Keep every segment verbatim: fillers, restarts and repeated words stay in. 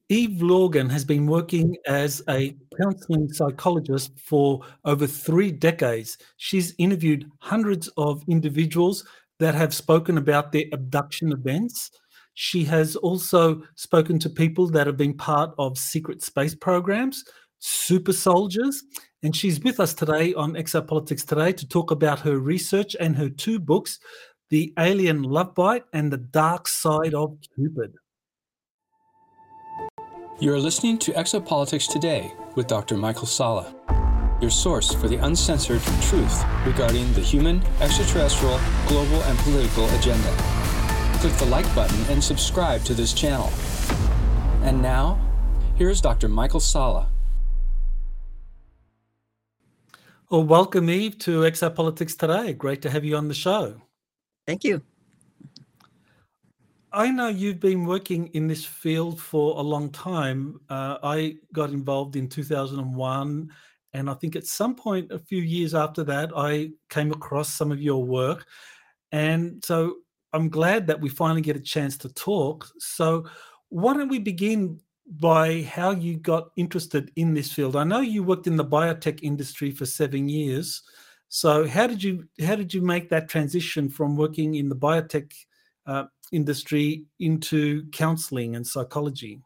Eve Lorgan has been working as a counseling psychologist for over three decades. She's interviewed hundreds of individuals that have spoken about their abduction events. She has also spoken to people that have been part of secret space programs, super soldiers, and she's with us today on Exopolitics Today to talk about her research and her two books, The Alien Love Bite and The Dark Side of Cupid. You are listening to Exopolitics Today with Doctor Michael Salla, your source for the uncensored truth regarding the human, extraterrestrial, global, and political agenda. Click the like button and subscribe to this channel. And now, here's Doctor Michael Salla. Well, welcome, Eve, to Exopolitics Today. Great to have you on the show. Thank you. I know you've been working in this field for a long time. Uh, I got involved in two thousand one, and I think at some point a few years after that, I came across some of your work. And so I'm glad that we finally get a chance to talk. So why don't we begin by how you got interested in this field? I know you worked in the biotech industry for seven years. So how did you how did you make that transition from working in the biotech uh, industry into counseling and psychology?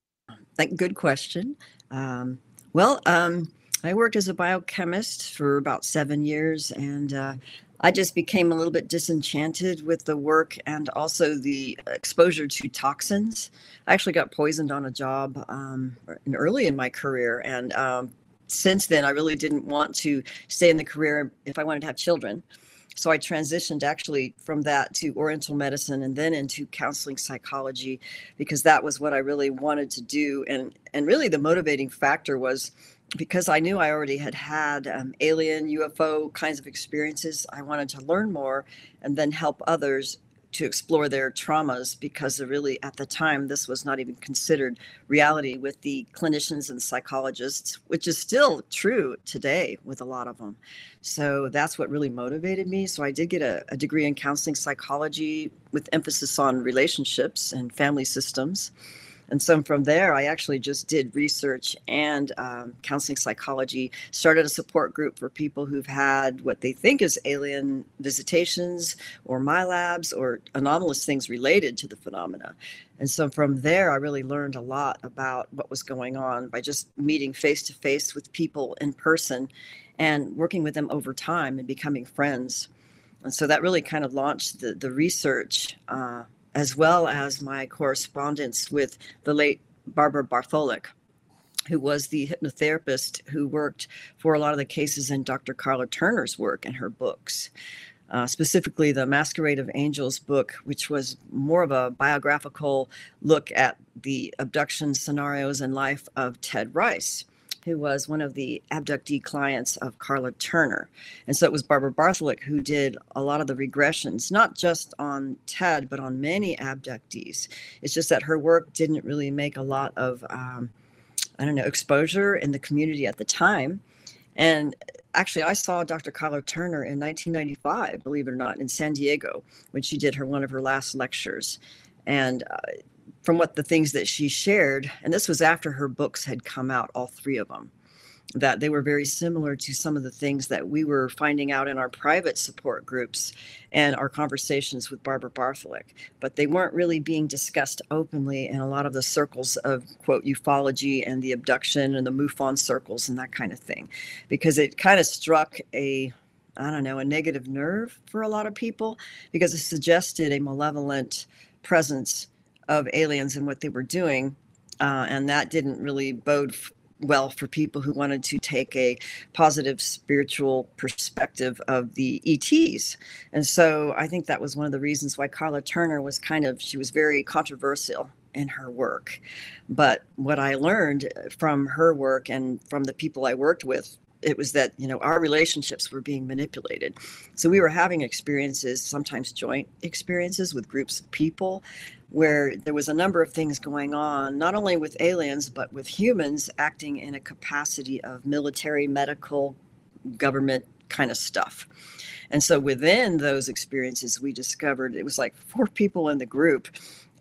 Like, good question. Um, well, um, I worked as a biochemist for about seven years, and uh, I just became a little bit disenchanted with the work and also the exposure to toxins. I actually got poisoned on a job um, early in my career, and um, since then, I really didn't want to stay in the career if I wanted to have children. So I transitioned actually from that to Oriental medicine and then into counseling psychology, because that was what I really wanted to do. And, and really the motivating factor was because I knew I already had had um, alien, U F O kinds of experiences. I wanted to learn more and then help others to explore their traumas, because really at the time this was not even considered reality with the clinicians and psychologists, which is still true today with a lot of them. So that's what really motivated me. So I did get a, a degree in counseling psychology with emphasis on relationships and family systems. And so from there, I actually just did research and um, counseling psychology, started a support group for people who've had what they think is alien visitations or MyLabs or anomalous things related to the phenomena. And so from there, I really learned a lot about what was going on by just meeting face to face with people in person and working with them over time and becoming friends. And so that really kind of launched the, the research uh, as well as my correspondence with the late Barbara Bartholic, who was the hypnotherapist who worked for a lot of the cases in Doctor Carla Turner's work and her books. Uh, specifically the Masquerade of Angels book, which was more of a biographical look at the abduction scenarios and life of Ted Rice, who was one of the abductee clients of Carla Turner. And so it was Barbara Bartholic who did a lot of the regressions, not just on Ted, but on many abductees. It's just that her work didn't really make a lot of, um, I don't know, exposure in the community at the time. And actually, I saw Doctor Carla Turner in nineteen ninety-five, believe it or not, in San Diego, when she did her one of her last lectures. And uh, from what the things that she shared, and this was after her books had come out, all three of them, that they were very similar to some of the things that we were finding out in our private support groups and our conversations with Barbara Bartholic. But they weren't really being discussed openly in a lot of the circles of, quote, ufology and the abduction and the MUFON circles and that kind of thing, because it kind of struck a, I don't know, a negative nerve for a lot of people, because it suggested a malevolent presence of aliens and what they were doing. Uh, and that didn't really bode f- well for people who wanted to take a positive spiritual perspective of the E Ts. And so I think that was one of the reasons why Carla Turner was kind of, she was very controversial in her work. But what I learned from her work and from the people I worked with, it was that, you know, our relationships were being manipulated. So we were having experiences, sometimes joint experiences with groups of people, where there was a number of things going on, not only with aliens, but with humans acting in a capacity of military, medical, government kind of stuff. And so within those experiences, we discovered it was like four people in the group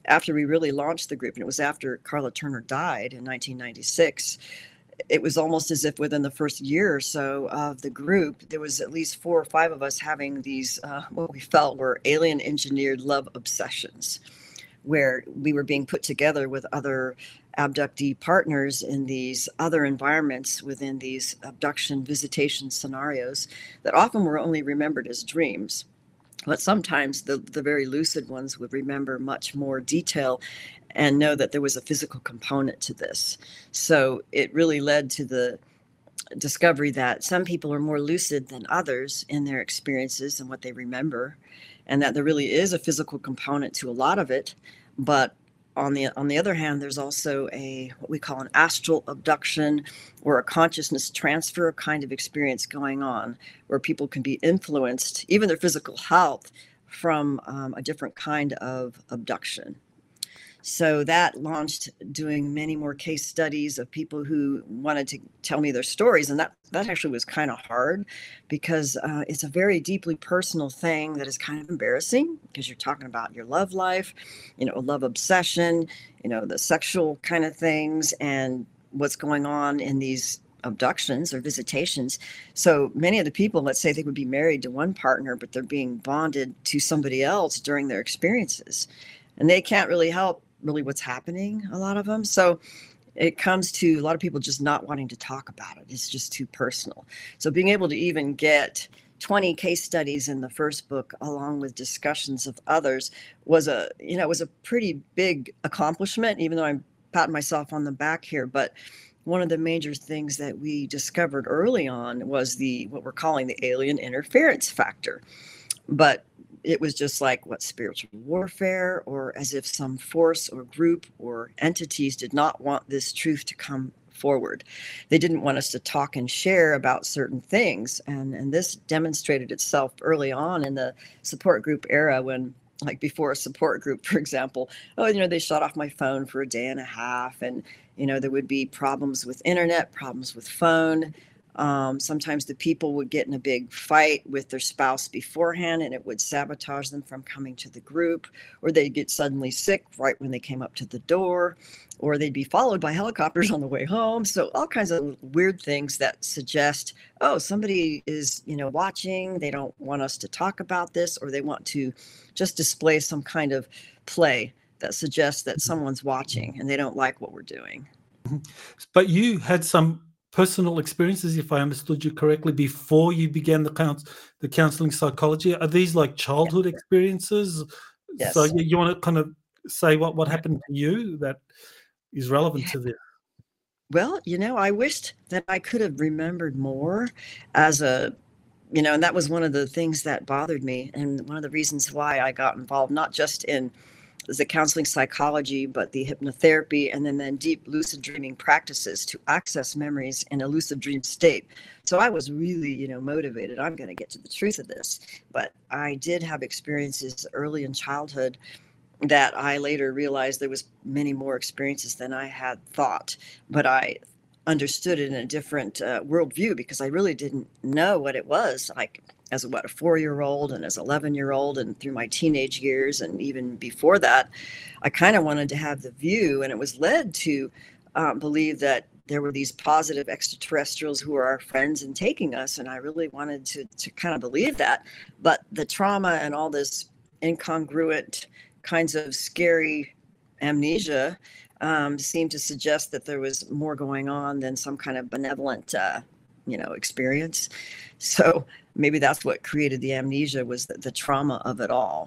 after we really launched the group, and it was after Karla Turner died in nineteen ninety-six, it was almost as if within the first year or so of the group, there was at least four or five of us having these, uh, what we felt were alien engineered love obsessions, where we were being put together with other abductee partners in these other environments within these abduction visitation scenarios that often were only remembered as dreams. But sometimes the, the very lucid ones would remember much more detail and know that there was a physical component to this. So it really led to the discovery that some people are more lucid than others in their experiences and what they remember, and that there really is a physical component to a lot of it. But on the on the other hand, there's also a what we call an astral abduction or a consciousness transfer kind of experience going on, where people can be influenced, even their physical health, from um, a different kind of abduction. So that launched doing many more case studies of people who wanted to tell me their stories. And that, that actually was kind of hard, because uh, it's a very deeply personal thing that is kind of embarrassing, because you're talking about your love life, you know, a love obsession, you know, the sexual kind of things and what's going on in these abductions or visitations. So many of the people, let's say they would be married to one partner, but they're being bonded to somebody else during their experiences. And they can't really help really what's happening, a lot of them. So it comes to a lot of people just not wanting to talk about it. It's just too personal. So being able to even get twenty case studies in the first book, along with discussions of others, was a, you know, was a pretty big accomplishment, even though I'm patting myself on the back here. But one of the major things that we discovered early on was the, what we're calling the alien interference factor. But it was just like what spiritual warfare, or as if some force or group or entities did not want this truth to come forward. They didn't want us to talk and share about certain things. And, and this demonstrated itself early on in the support group era, when, like before a support group, for example, oh, you know, they shut off my phone for a day and a half. And, you know, there would be problems with internet, problems with phone. Um, sometimes the people would get in a big fight with their spouse beforehand, and it would sabotage them from coming to the group, or they'd get suddenly sick right when they came up to the door, or they'd be followed by helicopters on the way home. So all kinds of weird things that suggest, oh, somebody is, you know, watching. They don't want us to talk about this, or they want to just display some kind of play that suggests that someone's watching and they don't like what we're doing. But you had some personal experiences, if I understood you correctly, before you began the couns- the counseling psychology. Are these like childhood Yes. experiences? Yes. So you, you want to kind of say what, what happened to you that is relevant Yeah. to this? Well, you know, I wished that I could have remembered more as a, you know, and that was one of the things that bothered me. And one of the reasons why I got involved, not just in the counseling psychology, but the hypnotherapy, and then, then deep lucid dreaming practices to access memories in a lucid dream state. So I was really, you know, motivated. I'm going to get to the truth of this. But I did have experiences early in childhood that I later realized there was many more experiences than I had thought. But I understood it in a different uh, worldview, because I really didn't know what it was like as a, what, a four-year-old and as eleven-year-old and through my teenage years. And even before that, I kind of wanted to have the view, and it was led to um, believe that there were these positive extraterrestrials who were our friends and taking us. And I really wanted to, to kind of believe that. But the trauma and all this incongruent kinds of scary amnesia um, seemed to suggest that there was more going on than some kind of benevolent, uh, you know, experience. So maybe that's what created the amnesia, was the, the trauma of it all.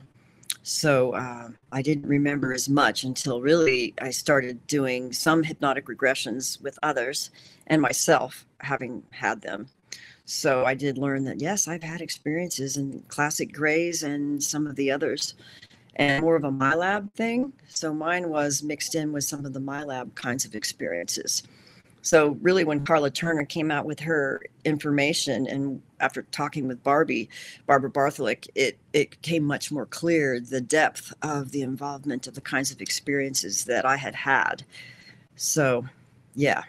So uh, I didn't remember as much until really I started doing some hypnotic regressions with others and myself having had them. So I did learn that, yes, I've had experiences in classic grays and some of the others, and more of a MyLab thing. So mine was mixed in with some of the MyLab kinds of experiences. So really, when Karla Turner came out with her information, and after talking with Barbie, Barbara Bartholick, it, it became much more clear the depth of the involvement of the kinds of experiences that I had had. So, yeah.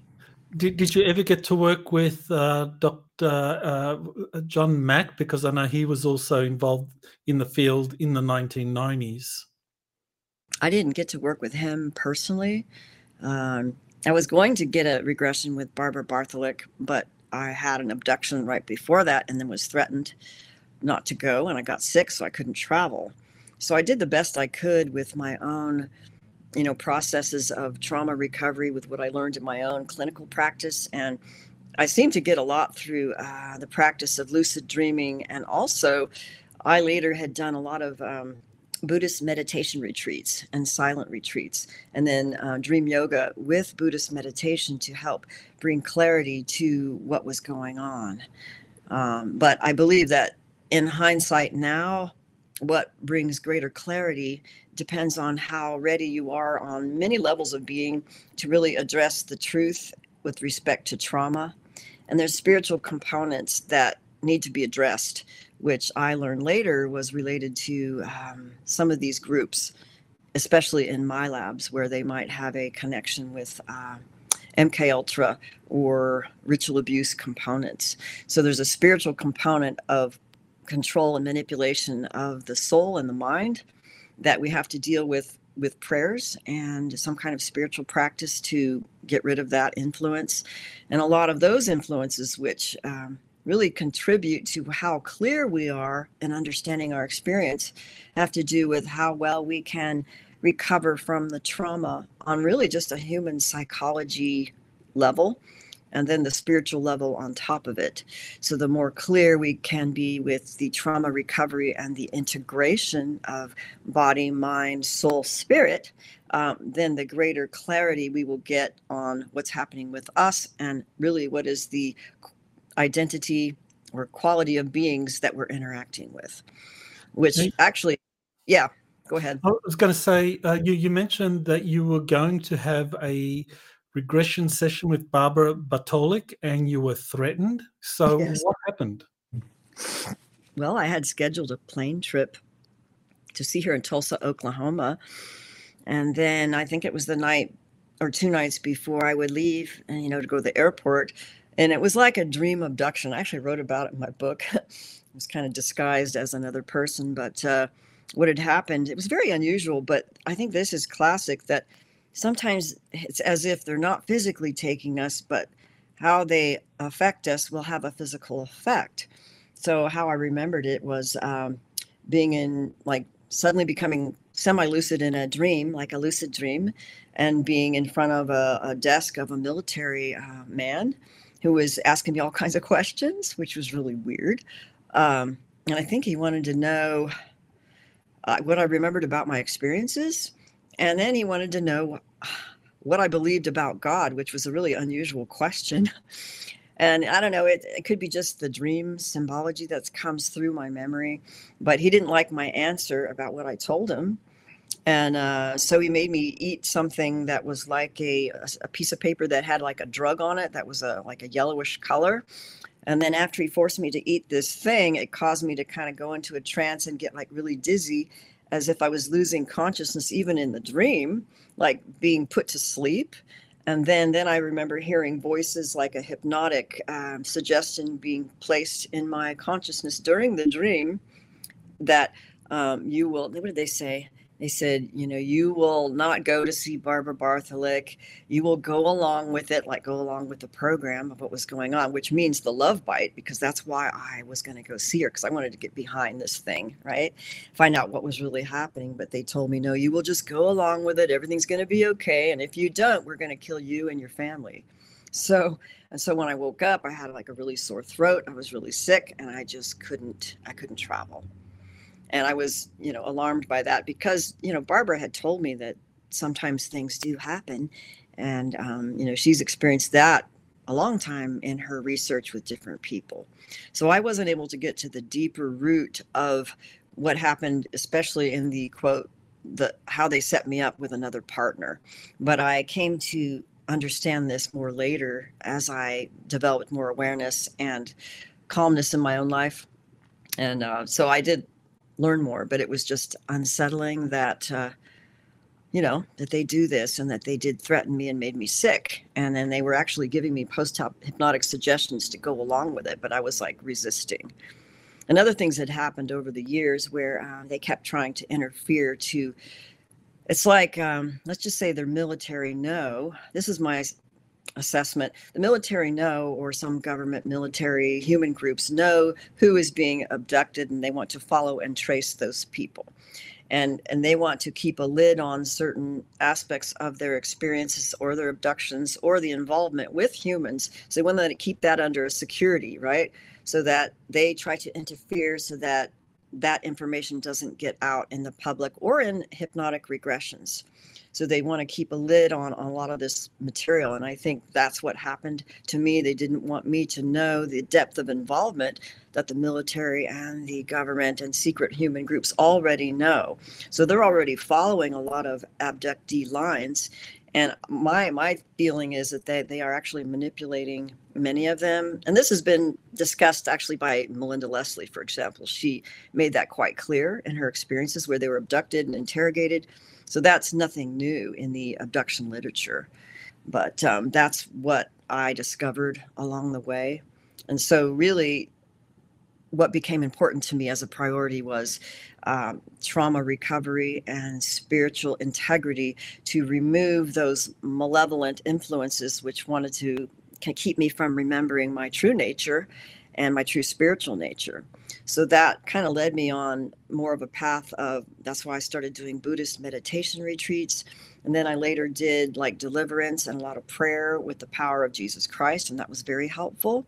Did, did you ever get to work with uh, Doctor Uh, John Mack? Because I know he was also involved in the field in the nineteen nineties. I didn't get to work with him personally. Um, I was going to get a regression with Barbara Bartholic, but I had an abduction right before that and then was threatened not to go, and I got sick, so I couldn't travel. So I did the best I could with my own, you know, processes of trauma recovery with what I learned in my own clinical practice. And I seemed to get a lot through uh, the practice of lucid dreaming. And also, I later had done a lot of um, Buddhist meditation retreats and silent retreats, and then uh, dream yoga with Buddhist meditation to help bring clarity to what was going on. Um, but I believe that in hindsight now, what brings greater clarity depends on how ready you are on many levels of being to really address the truth with respect to trauma. And there's spiritual components that need to be addressed, which I learned later was related to um, some of these groups, especially in my labs, where they might have a connection with uh, M K Ultra or ritual abuse components. So there's a spiritual component of control and manipulation of the soul and the mind that we have to deal with with prayers and some kind of spiritual practice to get rid of that influence. And a lot of those influences, which um, really contribute to how clear we are in understanding our experience, have to do with how well we can recover from the trauma on really just a human psychology level, and then the spiritual level on top of it. So the more clear we can be with the trauma recovery and the integration of body, mind, soul, spirit, um, then the greater clarity we will get on what's happening with us and really what is the identity or quality of beings that we're interacting with, which actually, yeah, go ahead. I was going to say, uh, you, you mentioned that you were going to have a regression session with Barbara Bartholic and you were threatened. So Yes. What happened? Well, I had scheduled a plane trip to see her in Tulsa, Oklahoma. And then I think it was the night or two nights before I would leave and, you know, to go to the airport. And it was like a dream abduction. I actually wrote about it in my book. It was kind of disguised as another person, but uh, what had happened, it was very unusual, but I think this is classic that sometimes it's as if they're not physically taking us, but how they affect us will have a physical effect. So how I remembered it was um, being in, like, suddenly becoming semi-lucid in a dream, like a lucid dream, and being in front of a, a desk of a military uh, man who was asking me all kinds of questions, which was really weird. Um, and I think he wanted to know uh, what I remembered about my experiences. And then he wanted to know what I believed about God, which was a really unusual question. And I don't know, it, it could be just the dream symbology that comes through my memory, but he didn't like my answer about what I told him. And uh, so he made me eat something that was like a, a piece of paper that had like a drug on it that was a like a yellowish color. And then after he forced me to eat this thing, it caused me to kind of go into a trance and get like really dizzy, as if I was losing consciousness even in the dream, like being put to sleep. And then, then I remember hearing voices like a hypnotic um, suggestion being placed in my consciousness during the dream that um, you will, what did they say? They said, you know, you will not go to see Barbara Bartholic. You will go along with it, like go along with the program of what was going on, which means the love bite, because that's why I was going to go see her, because I wanted to get behind this thing, right? Find out what was really happening. But they told me, no, you will just go along with it. Everything's going to be okay. And if you don't, we're going to kill you and your family. So, and so when I woke up, I had like a really sore throat. I was really sick and I just couldn't, I couldn't travel. And I was, you know, alarmed by that because, you know, Barbara had told me that sometimes things do happen. And, um, you know, she's experienced that a long time in her research with different people. So I wasn't able to get to the deeper root of what happened, especially in the quote, the how they set me up with another partner. But I came to understand this more later as I developed more awareness and calmness in my own life. And uh, so I did learn more, but it was just unsettling that, uh, you know, that they do this and that they did threaten me and made me sick. And then they were actually giving me post-hypnotic suggestions to go along with it, but I was like resisting. And other things had happened over the years where uh, they kept trying to interfere to It's like, um, let's just say their military know. This is my assessment. The military know, or some government military human groups know who is being abducted, and they want to follow and trace those people. And, and they want to keep a lid on certain aspects of their experiences or their abductions or the involvement with humans. So they want to keep that under security, right? So that they try to interfere so that that information doesn't get out in the public or in hypnotic regressions. So they want to keep a lid on, on a lot of this material. And I think that's what happened to me. They didn't want me to know the depth of involvement that the military and the government and secret human groups already know. So they're already following a lot of abductee lines. And my my feeling is that they, they are actually manipulating many of them. And this has been discussed actually by Melinda Leslie, for example. She made that quite clear in her experiences where they were abducted and interrogated. So that's nothing new in the abduction literature. But um, that's what I discovered along the way. And so really what became important to me as a priority was um, trauma recovery and spiritual integrity, to remove those malevolent influences which wanted to can keep me from remembering my true nature and my true spiritual nature. So that kind of led me on more of a path of, that's why I started doing Buddhist meditation retreats. And then I later did like deliverance and a lot of prayer with the power of Jesus Christ. And that was very helpful.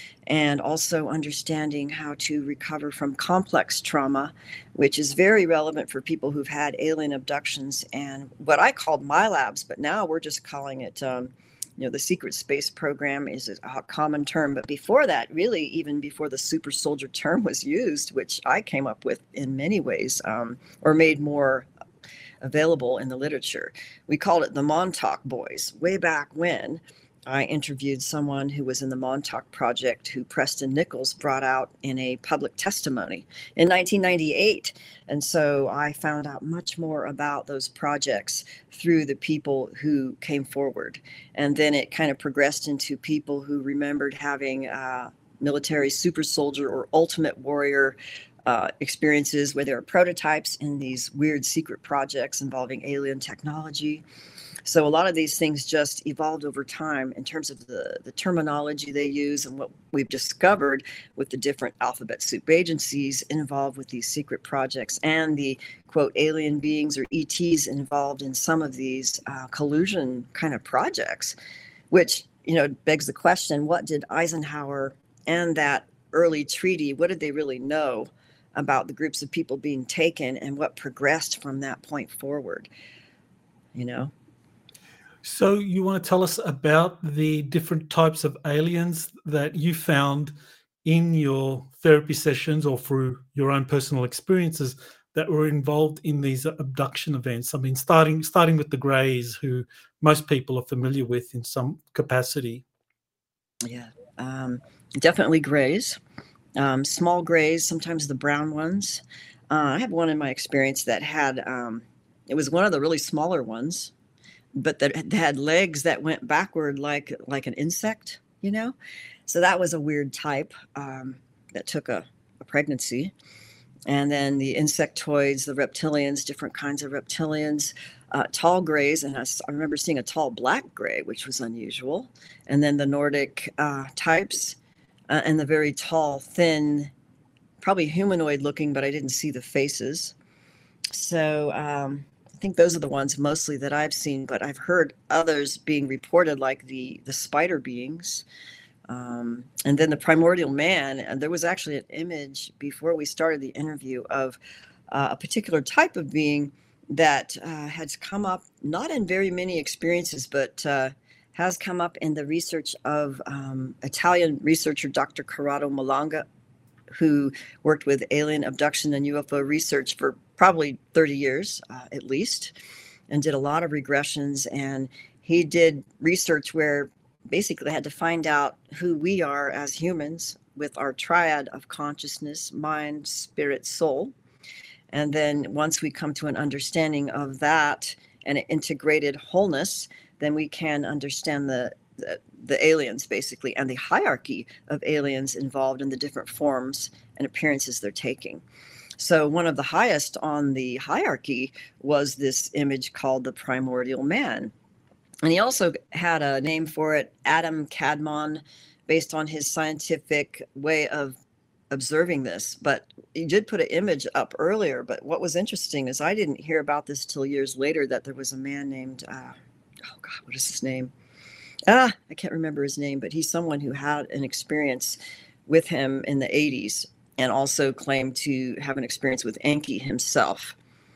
And also understanding how to recover from complex trauma, which is very relevant for people who've had alien abductions and what I called MILABs, but now we're just calling it, um, you know, the secret space program is a common term. But before that, really, even before the super soldier term was used, which I came up with in many ways, um, or made more available in the literature, we called it the Montauk Boys way back when. I interviewed someone who was in the Montauk Project who Preston Nichols brought out in a public testimony in nineteen ninety-eight. And so I found out much more about those projects through the people who came forward. And then it kind of progressed into people who remembered having uh, military super soldier or ultimate warrior uh, experiences where there are prototypes in these weird secret projects involving alien technology. So a lot of these things just evolved over time in terms of the, the terminology they use and what we've discovered with the different alphabet soup agencies involved with these secret projects and the, quote, alien beings or E Ts involved in some of these uh, collusion kind of projects, which, you know, begs the question, what did Eisenhower and that early treaty, what did they really know about the groups of people being taken and what progressed from that point forward, you know? So you want to tell us about the different types of aliens that you found in your therapy sessions or through your own personal experiences that were involved in these abduction events? I mean, starting starting with the Greys, who most people are familiar with in some capacity. Yeah, um, definitely Greys, um, small Greys, sometimes the brown ones. Uh, I had one in my experience that had, um, it was one of the really smaller ones, but that had legs that went backward like like an insect, you know? So that was a weird type um, that took a, a pregnancy. And then the insectoids, the reptilians, different kinds of reptilians, uh, tall grays. And I, I remember seeing a tall black gray, which was unusual. And then the Nordic uh, types uh, and the very tall, thin, probably humanoid looking, but I didn't see the faces. So, um, I think those are the ones mostly that I've seen, but I've heard others being reported, like the the spider beings, um, and then the primordial man. And there was actually an image before we started the interview of uh, a particular type of being that uh, has come up, not in very many experiences, but uh, has come up in the research of um, Italian researcher Doctor Corrado Malanga, who worked with alien abduction and U F O research for probably thirty years uh, at least, and did a lot of regressions. And he did research where basically they had to find out who we are as humans with our triad of consciousness, mind, spirit, soul. And then once we come to an understanding of that and an integrated wholeness, then we can understand the The, the aliens basically and the hierarchy of aliens involved in the different forms and appearances they're taking. So one of the highest on the hierarchy was this image called the primordial man. And he also had a name for it, Adam Kadmon, based on his scientific way of observing this. But he did put an image up earlier. But what was interesting is I didn't hear about this till years later, that there was a man named, uh, oh God, what is his name? Ah, I can't remember his name, but he's someone who had an experience with him in the eighties and also claimed to have an experience with Enki himself.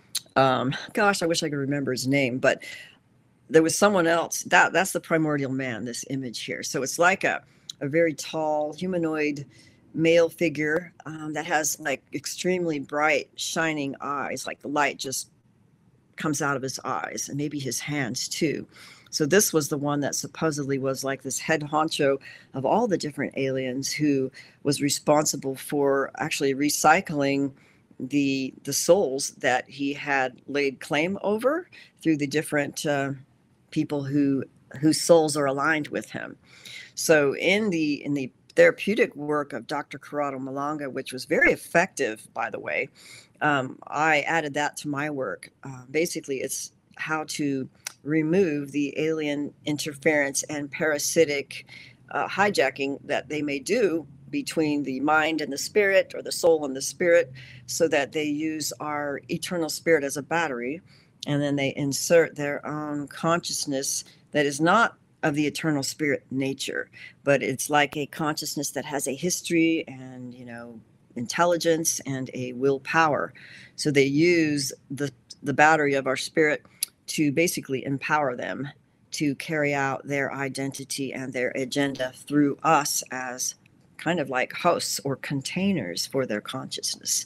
Um, gosh, I wish I could remember his name, but there was someone else. That that's the primordial man, this image here. So it's like a, a very tall humanoid male figure um, that has like extremely bright, shining eyes, like the light just comes out of his eyes, and maybe his hands too. So this was the one that supposedly was like this head honcho of all the different aliens, who was responsible for actually recycling the the souls that he had laid claim over through the different uh, people who whose souls are aligned with him. So in the in the therapeutic work of Doctor Corrado Malanga, which was very effective, by the way, um, I added that to my work. Uh, basically, it's how to remove the alien interference and parasitic uh, hijacking that they may do between the mind and the spirit, or the soul and the spirit, so that they use our eternal spirit as a battery, and then they insert their own consciousness that is not of the eternal spirit nature, but it's like a consciousness that has a history and, you know, intelligence and a willpower. So they use the the battery of our spirit to basically empower them to carry out their identity and their agenda through us as kind of like hosts or containers for their consciousness.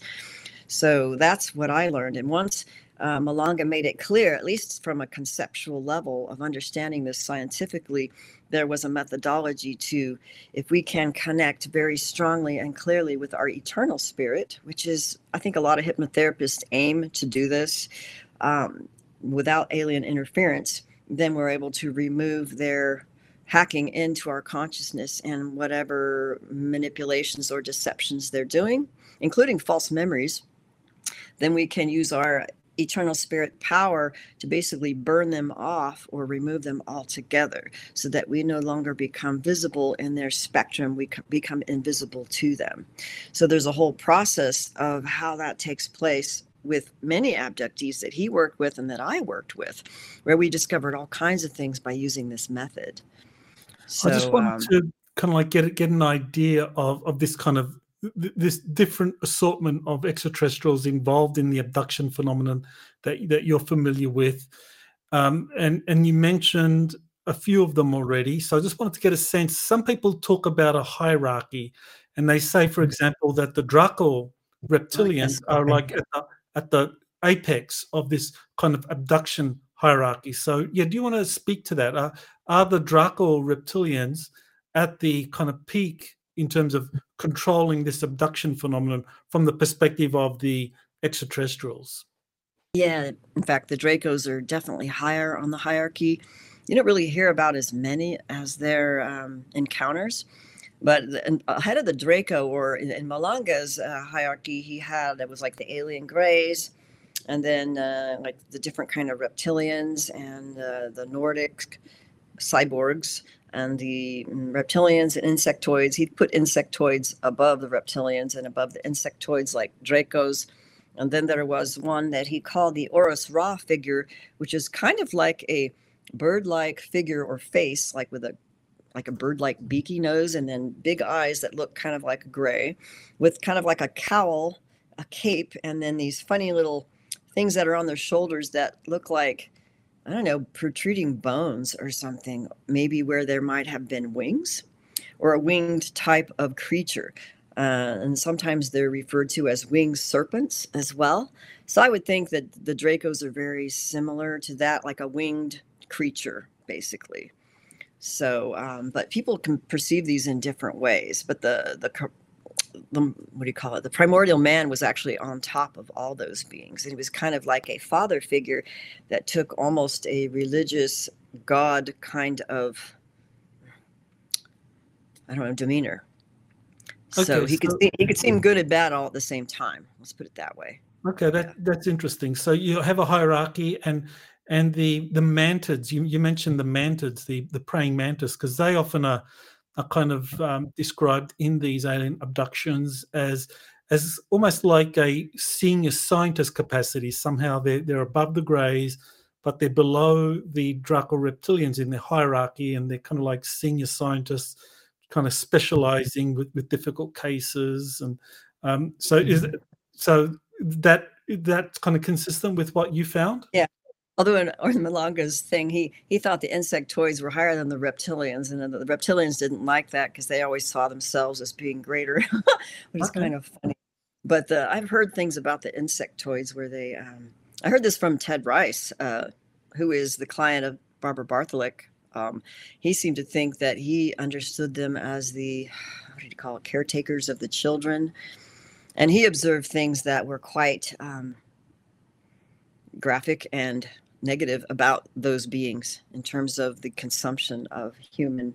So that's what I learned. And once uh, Malanga made it clear, at least from a conceptual level of understanding this scientifically, there was a methodology to, if we can connect very strongly and clearly with our eternal spirit, which is, I think a lot of hypnotherapists aim to do this um, without alien interference, then we're able to remove their hacking into our consciousness and whatever manipulations or deceptions they're doing, including false memories. Then we can use our eternal spirit power to basically burn them off or remove them altogether, so that we no longer become visible in their spectrum. We become invisible to them. So there's a whole process of how that takes place with many abductees that he worked with and that I worked with, where we discovered all kinds of things by using this method. So, I just wanted um, to kind of like get get an idea of of this kind of th- this different assortment of extraterrestrials involved in the abduction phenomenon that that you're familiar with, um, and and you mentioned a few of them already. So I just wanted to get a sense. Some people talk about a hierarchy, and they say, for example, that the Draco oh, reptilians yes, are okay. like at the, at the apex of this kind of abduction hierarchy. So yeah, do you want to speak to that? Uh, are the Draco reptilians at the kind of peak in terms of controlling this abduction phenomenon from the perspective of the extraterrestrials? Yeah, in fact, the Dracos are definitely higher on the hierarchy. You don't really hear about as many as their um, encounters, but the, and ahead of the Draco, or in, in Malanga's uh, hierarchy, he had, it was like the alien greys, and then uh, like the different kind of reptilians, and uh, the Nordic cyborgs, and the mm, reptilians and insectoids. He'd put insectoids above the reptilians and above the insectoids like Dracos. And then there was one that he called the Horus Ra figure, which is kind of like a bird-like figure or face, like with a like a bird-like beaky nose, and then big eyes that look kind of like gray, with kind of like a cowl, a cape, and then these funny little things that are on their shoulders that look like, I don't know, protruding bones or something, maybe where there might have been wings, or a winged type of creature. Uh, and sometimes they're referred to as winged serpents as well. So I would think that the Dracos are very similar to that, like a winged creature, basically. So, um, but people can perceive these in different ways. But the, the the what do you call it? The primordial man was actually on top of all those beings, and he was kind of like a father figure that took almost a religious god kind of, I don't know, demeanor. So Okay, he could so see, he could seem good and bad all at the same time. Let's put it that way. okay, Yeah. that that's interesting. So you have a hierarchy, and and the the mantids. You you mentioned the mantids, the the praying mantis, because they often are are kind of um, described in these alien abductions as as almost like a senior scientist capacity. Somehow they're they're above the greys, but they're below the Draco reptilians in the hierarchy, and they're kind of like senior scientists, kind of specializing with with difficult cases. And um, so is it, so that that's kind of consistent with what you found? Yeah. Although in Orn Malanga's thing, he he thought the insectoids were higher than the reptilians, and then the reptilians didn't like that because they always saw themselves as being greater, which is Okay. kind of funny. But the, I've heard things about the insectoids where they. Um, I heard this from Ted Rice, uh, who is the client of Barbara Bartholick. Um, he seemed to think that he understood them as the, what did he call it, caretakers of the children, and he observed things that were quite um, graphic and negative about those beings in terms of the consumption of human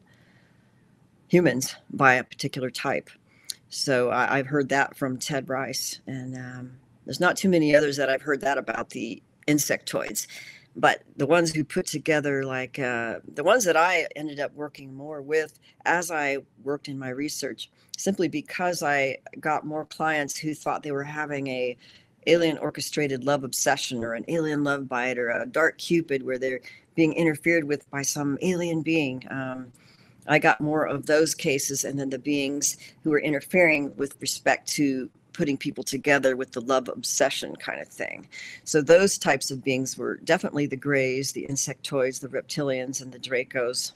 humans by a particular type. So I, I've heard that from Ted Rice, and um, there's not too many others that I've heard that about the insectoids. But the ones who put together, like uh, the ones that I ended up working more with as I worked in my research, simply because I got more clients who thought they were having a alien orchestrated love obsession or an alien love bite or a dark cupid where they're being interfered with by some alien being. Um, I got more of those cases, and then the beings who were interfering with respect to putting people together with the love obsession kind of thing. So those types of beings were definitely the Greys, the insectoids, the reptilians, and the Dracos,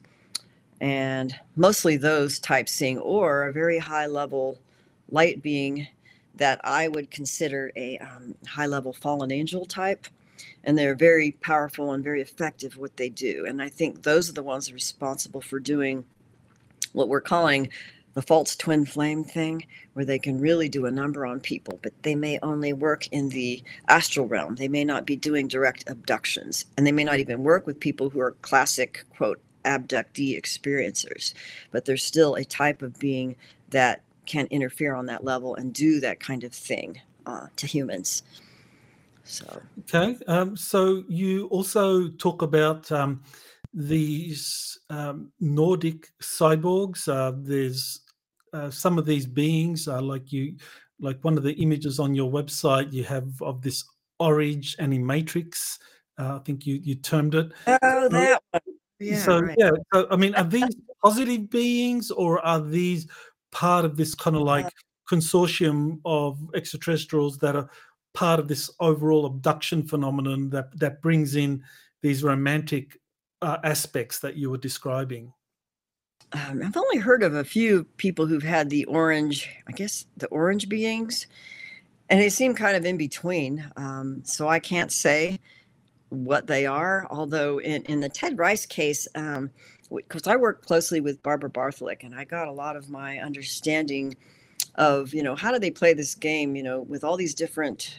and mostly those types seeing, or a very high level light being that I would consider a um, high level fallen angel type. And they're very powerful and very effective what they do. And I think those are the ones responsible for doing what we're calling the false twin flame thing, where they can really do a number on people, but they may only work in the astral realm. They may not be doing direct abductions, and they may not even work with people who are classic, quote, abductee experiencers, but there's still a type of being that can interfere on that level and do that kind of thing uh, to humans. So Okay. Um, so you also talk about um, these um, Nordic cyborgs. Uh, there's uh, some of these beings, uh, like you, like one of the images on your website you have of this orange animatrix. Uh, I think you you termed it. oh, So, that one. Yeah, so right. yeah. So, I mean, are these positive beings, or are these part of this kind of Uh, like consortium of extraterrestrials that are part of this overall abduction phenomenon that that brings in these romantic uh, aspects that you were describing? um, I've only heard of a few people who've had the orange, I guess the orange beings, and they seem kind of in between. Um, so I can't say what they are. Although in, in the Ted Rice case, um, because I worked closely with Barbara Bartholick, and I got a lot of my understanding of, you know, how do they play this game, you know, with all these different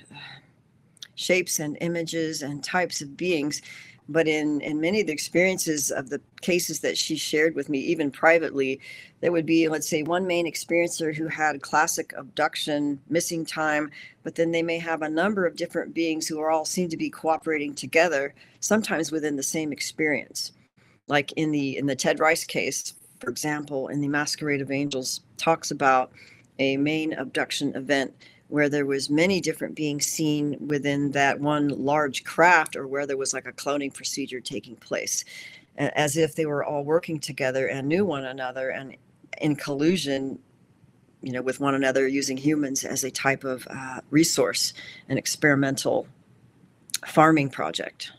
shapes and images and types of beings. But in, in many of the experiences of the cases that she shared with me, even privately, there would be, let's say, one main experiencer who had classic abduction, missing time, but then they may have a number of different beings who are all seem to be cooperating together, sometimes within the same experience. Like in the in the Ted Rice case, for example, in the Masquerade of Angels, talks about a main abduction event where there was many different beings seen within that one large craft, or where there was like a cloning procedure taking place, as if they were all working together and knew one another and in collusion, you know, with one another, using humans as a type of uh, resource, an experimental farming project.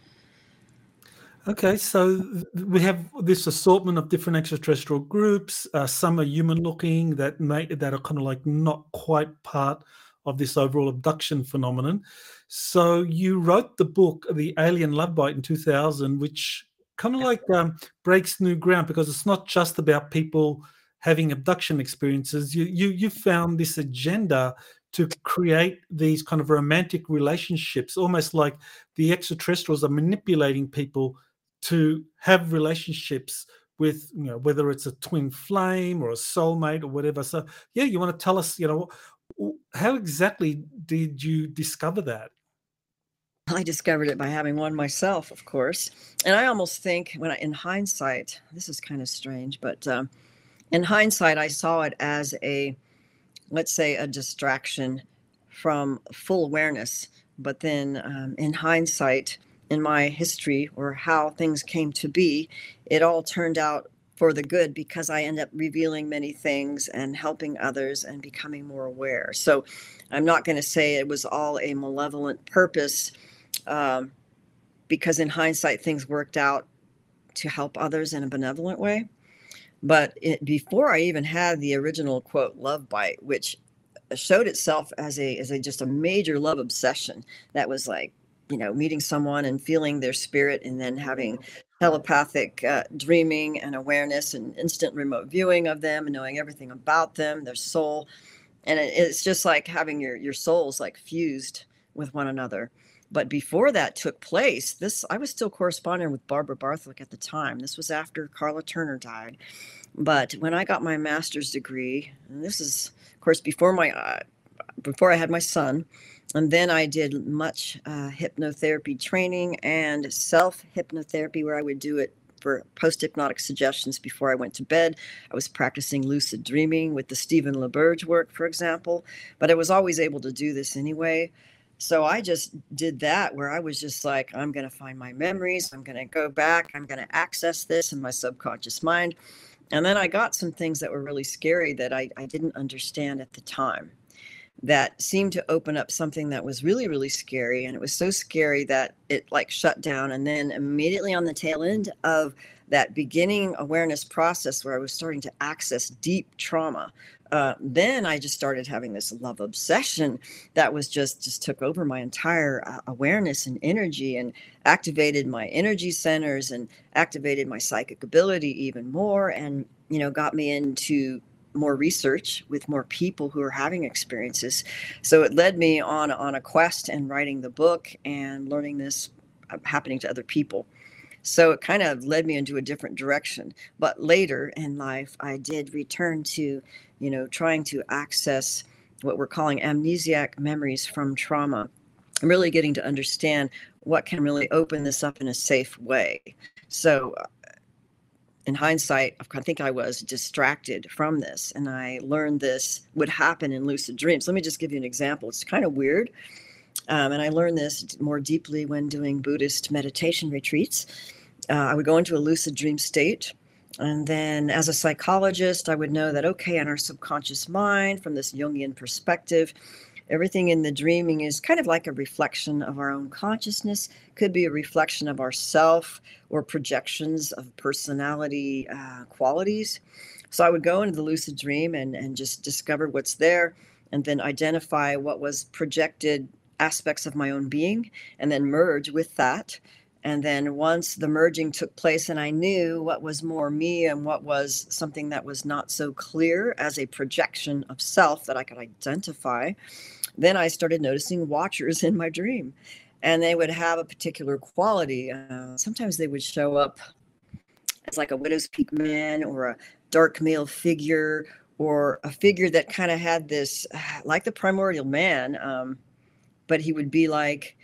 Okay, so th- we have this assortment of different extraterrestrial groups. Uh, some are human-looking that may that are kind of like not quite part of this overall abduction phenomenon. So you wrote the book, The Alien Love Bite, in two thousand, which kind of like um, breaks new ground, because it's not just about people having abduction experiences. You you you found this agenda to create these kind of romantic relationships, almost like the extraterrestrials are manipulating people to have relationships with, you know, whether it's a twin flame or a soulmate or whatever. So, yeah, you want to tell us, you know, w- how exactly did you discover that? I discovered it by having one myself, of course. And I almost think when I, in hindsight, this is kind of strange, but um, in hindsight, I saw it as a, let's say, a distraction from full awareness. But then um, in hindsight, in my history or how things came to be, it all turned out for the good because I end up revealing many things and helping others and becoming more aware. So I'm not going to say it was all a malevolent purpose, um, because in hindsight, things worked out to help others in a benevolent way. But it, before I even had the original quote love bite, which showed itself as a as a just a major love obsession, that was like, you know, meeting someone and feeling their spirit, and then having telepathic uh, dreaming and awareness and instant remote viewing of them and knowing everything about them, their soul. And it, it's just like having your your souls like fused with one another. But before that took place, this I was still corresponding with Barbara Bartholick at the time. This was after Carla Turner died. But when I got my master's degree, and this is, of course, before my uh, before I had my son, and then I did much uh, hypnotherapy training and self hypnotherapy, where I would do it for post hypnotic suggestions before I went to bed. I was practicing lucid dreaming with the Stephen LaBerge work, for example, but I was always able to do this anyway. So I just did that, where I was just like, I'm going to find my memories. I'm going to go back. I'm going to access this in my subconscious mind. And then I got some things that were really scary that I, I didn't understand at the time, that seemed to open up something that was really, really scary. And it was so scary that it like shut down. And then immediately on the tail end of that beginning awareness process, where I was starting to access deep trauma, uh, then I just started having this love obsession that was just, just took over my entire uh, awareness and energy, and activated my energy centers and activated my psychic ability even more. And, you know, got me into more research with more people who are having experiences. So it led me on, on a quest and writing the book and learning this uh, happening to other people. So it kind of led me into a different direction. But later in life, I did return to, you know, trying to access what we're calling amnesiac memories from trauma. I'm really getting to understand what can really open this up in a safe way. So in hindsight, I think I was distracted from this, and I learned this would happen in lucid dreams. Let me just give you an example. It's kind of weird. Um, and I learned this more deeply when doing Buddhist meditation retreats. Uh, I would go into a lucid dream state. And then as a psychologist, I would know that, okay, in our subconscious mind, from this Jungian perspective, everything in the dreaming is kind of like a reflection of our own consciousness, could be a reflection of ourself or projections of personality uh, qualities. So I would go into the lucid dream and, and just discover what's there, and then identify what was projected aspects of my own being, and then merge with that. And then once the merging took place and I knew what was more me and what was something that was not so clear as a projection of self that I could identify, then I started noticing watchers in my dream. And they would have a particular quality. Uh, sometimes they would show up as like a widow's peak man, or a dark male figure, or a figure that kind of had this, like the primordial man, um, but he would be like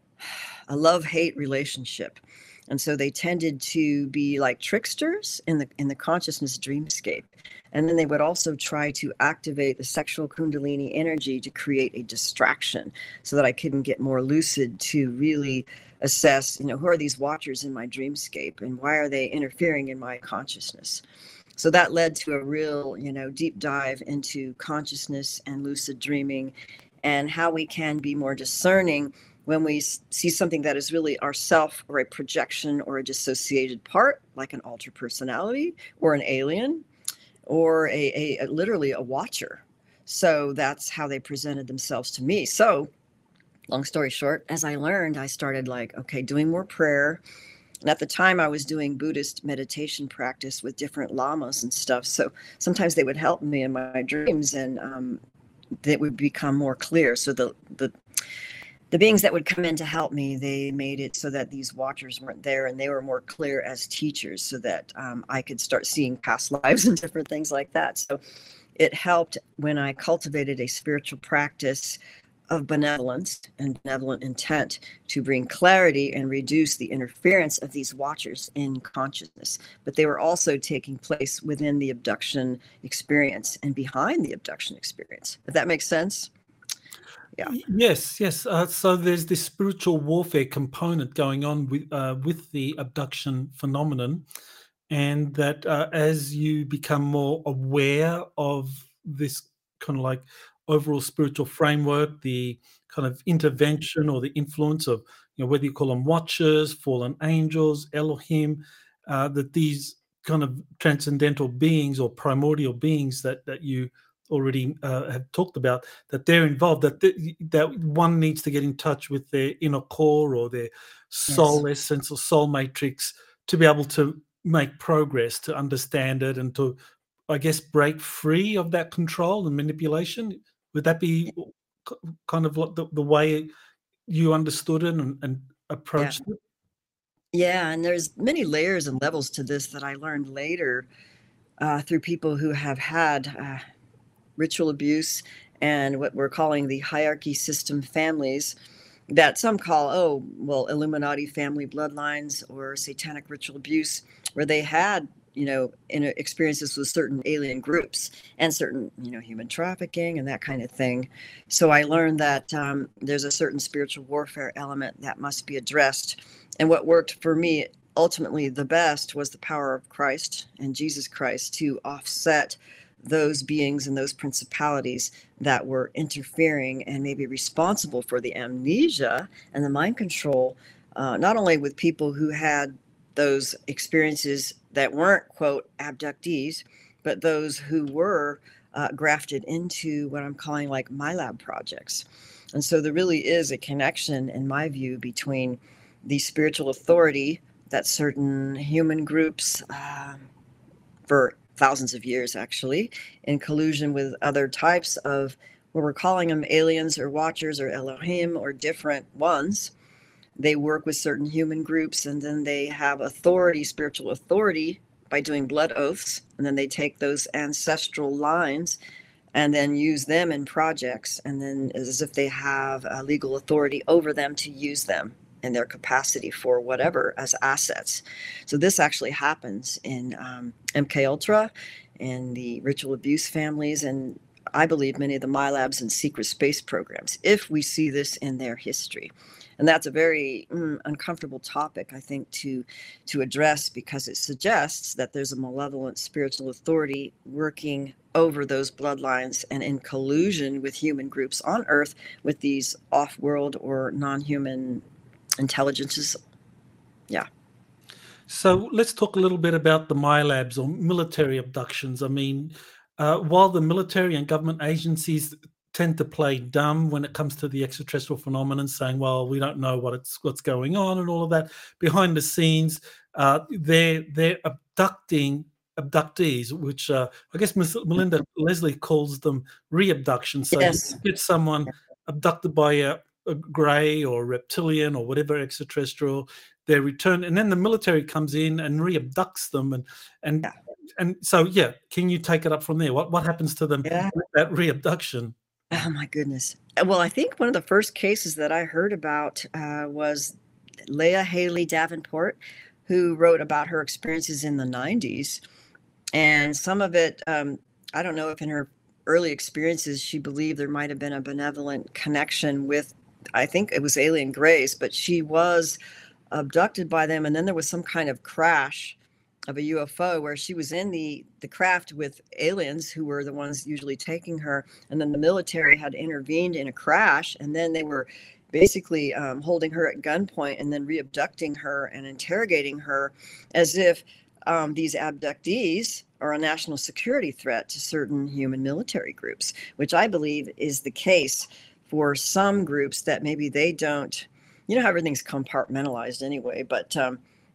a love-hate relationship. And so they tended to be like tricksters in the in the consciousness dreamscape. And then they would also try to activate the sexual kundalini energy to create a distraction, so that I couldn't get more lucid to really assess, you know, who are these watchers in my dreamscape and why are they interfering in my consciousness? So that led to a real, you know, deep dive into consciousness and lucid dreaming, and how we can be more discerning when we see something that is really ourself, or a projection, or a dissociated part, like an alter personality or an alien, or a, a, a literally a watcher. So that's how they presented themselves to me. So long story short, as I learned, I started like, okay, doing more prayer. And at the time I was doing Buddhist meditation practice with different lamas and stuff. So sometimes they would help me in my dreams, and um, they would become more clear. So the, the, the beings that would come in to help me, they made it so that these watchers weren't there, and they were more clear as teachers, so that um, I could start seeing past lives and different things like that. So it helped when I cultivated a spiritual practice of benevolence and benevolent intent to bring clarity and reduce the interference of these watchers in consciousness. But they were also taking place within the abduction experience and behind the abduction experience. If that makes sense? Yeah. Yes, yes. Uh, so there's this spiritual warfare component going on with uh, with the abduction phenomenon, and that uh, as you become more aware of this kind of like overall spiritual framework, the kind of intervention or the influence of, you know, whether you call them watchers, fallen angels, Elohim, uh, that these kind of transcendental beings or primordial beings that that you already uh, have talked about, that they're involved, that th- that one needs to get in touch with their inner core or their soul Yes. essence or soul matrix to be able to make progress, to understand it, and to, I guess, break free of that control and manipulation. Would that be k- kind of like the, the way you understood it and, and Yeah. approached it? Yeah. And there's many layers and levels to this that I learned later uh, through people who have had uh, ritual abuse and what we're calling the hierarchy system families, that some call, oh, well, Illuminati family bloodlines or satanic ritual abuse, where they had, you know, in experiences with certain alien groups and certain, you know, human trafficking and that kind of thing. So I learned that um, there's a certain spiritual warfare element that must be addressed. And what worked for me ultimately the best was the power of Christ and Jesus Christ to offset those beings and those principalities that were interfering and maybe responsible for the amnesia and the mind control, uh, not only with people who had those experiences that weren't, quote, abductees, but those who were uh, grafted into what I'm calling like my lab projects. And so there really is a connection, in my view, between the spiritual authority that certain human groups, uh, for thousands of years actually, in collusion with other types of what we're calling them aliens or watchers or Elohim or different ones. They work with certain human groups, and then they have authority, spiritual authority, by doing blood oaths. And then they take those ancestral lines and then use them in projects, and then as if they have a legal authority over them to use them in their capacity for whatever as assets. So this actually happens in um, M K Ultra, in the ritual abuse families, and I believe many of the MyLabs and secret space programs, if we see this in their history. And that's a very mm, uncomfortable topic, I think, to to address, because it suggests that there's a malevolent spiritual authority working over those bloodlines and in collusion with human groups on Earth with these off-world or non-human intelligences. Yeah. So let's talk a little bit about the MyLabs or military abductions. I mean, uh, while the military and government agencies tend to play dumb when it comes to the extraterrestrial phenomenon, saying, well, we don't know what it's what's going on and all of that, behind the scenes, uh, they're they're abducting abductees, which uh, I guess Miss Melinda Leslie calls them re-abductions. So Yes. you get someone abducted by a, a grey or reptilian or whatever extraterrestrial, they return, and then the military comes in and re-abducts them, and and Yeah. and so yeah, can you take it up from there? What what happens to them Yeah. with that re-abduction? Oh my goodness. Uh, Well, I think one of the first cases that I heard about uh, was Leah Haley Davenport, who wrote about her experiences in the nineties. And some of it, um, I don't know if in her early experiences she believed there might have been a benevolent connection with, I think it was alien grays, but she was abducted by them. And then there was some kind of crash of a U F O where she was in the the craft with aliens who were the ones usually taking her, and then the military had intervened in a crash, and then they were basically um, holding her at gunpoint and then re-abducting her and interrogating her as if um, these abductees are a national security threat to certain human military groups, which I believe is the case for some groups that maybe they don't, you know how everything's compartmentalized anyway, but um,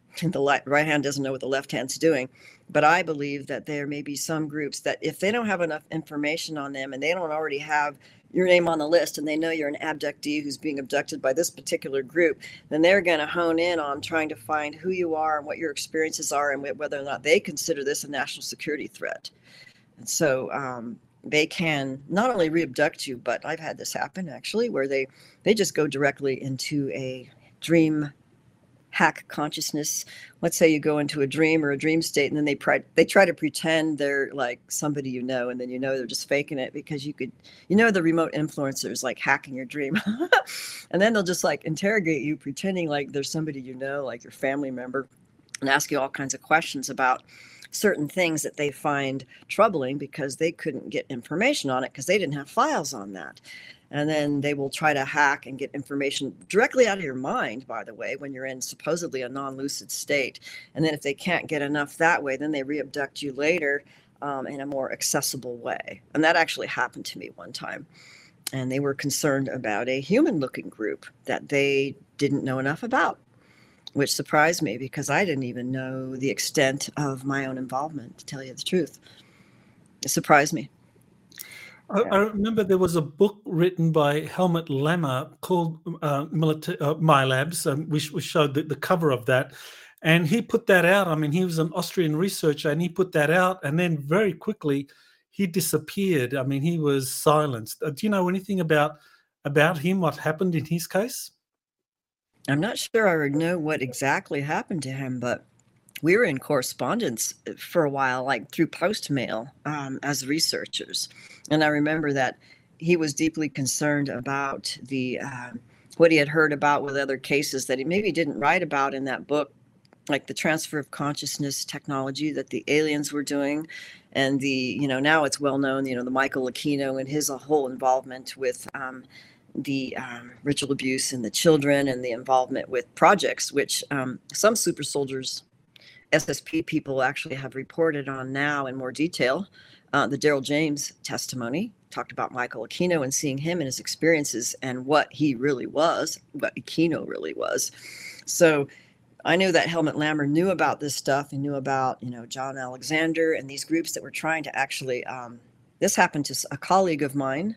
the li- right hand doesn't know what the left hand's doing. But I believe that there may be some groups that if they don't have enough information on them and they don't already have your name on the list and they know you're an abductee who's being abducted by this particular group, then they're going to hone in on trying to find who you are and what your experiences are and whether or not they consider this a national security threat. And so um, they can not only re-abduct you, but I've had this happen actually, where they, they just go directly into a dream hack consciousness. Let's say you go into a dream or a dream state, and then they try they try to pretend they're like somebody you know, and then you know they're just faking it because you could, you know, the remote influencers like hacking your dream, and then they'll just like interrogate you, pretending like there's somebody you know, like your family member, and ask you all kinds of questions about certain things that they find troubling because they couldn't get information on it because they didn't have files on that. And then they will try to hack and get information directly out of your mind, by the way, when you're in supposedly a non-lucid state. And then if they can't get enough that way, then they re-abduct you later um, in a more accessible way. And that actually happened to me one time. And they were concerned about a human-looking group that they didn't know enough about, which surprised me because I didn't even know the extent of my own involvement, to tell you the truth. It surprised me. I, I remember there was a book written by Helmut Lammer called uh, Milita- uh, My Labs, and we, we showed the, the cover of that. And he put that out. I mean, he was an Austrian researcher, and he put that out, and then very quickly he disappeared. I mean, he was silenced. Uh, do you know anything about about him, what happened in his case? I'm not sure I know what exactly happened to him, but we were in correspondence for a while, like through post mail um, as researchers. And I remember that he was deeply concerned about the uh, what he had heard about with other cases that he maybe didn't write about in that book, like the transfer of consciousness technology that the aliens were doing. And the, you know, now it's well known, you know, the Michael Aquino and his whole involvement with um, the um, ritual abuse and the children and the involvement with projects, which um, some super soldiers, S S P people actually have reported on now in more detail. Uh, the Daryl James testimony talked about Michael Aquino and seeing him and his experiences and what he really was, what Aquino really was. So I knew that Helmut Lammer knew about this stuff. He knew about, you know, John Alexander and these groups that were trying to actually, um, this happened to a colleague of mine.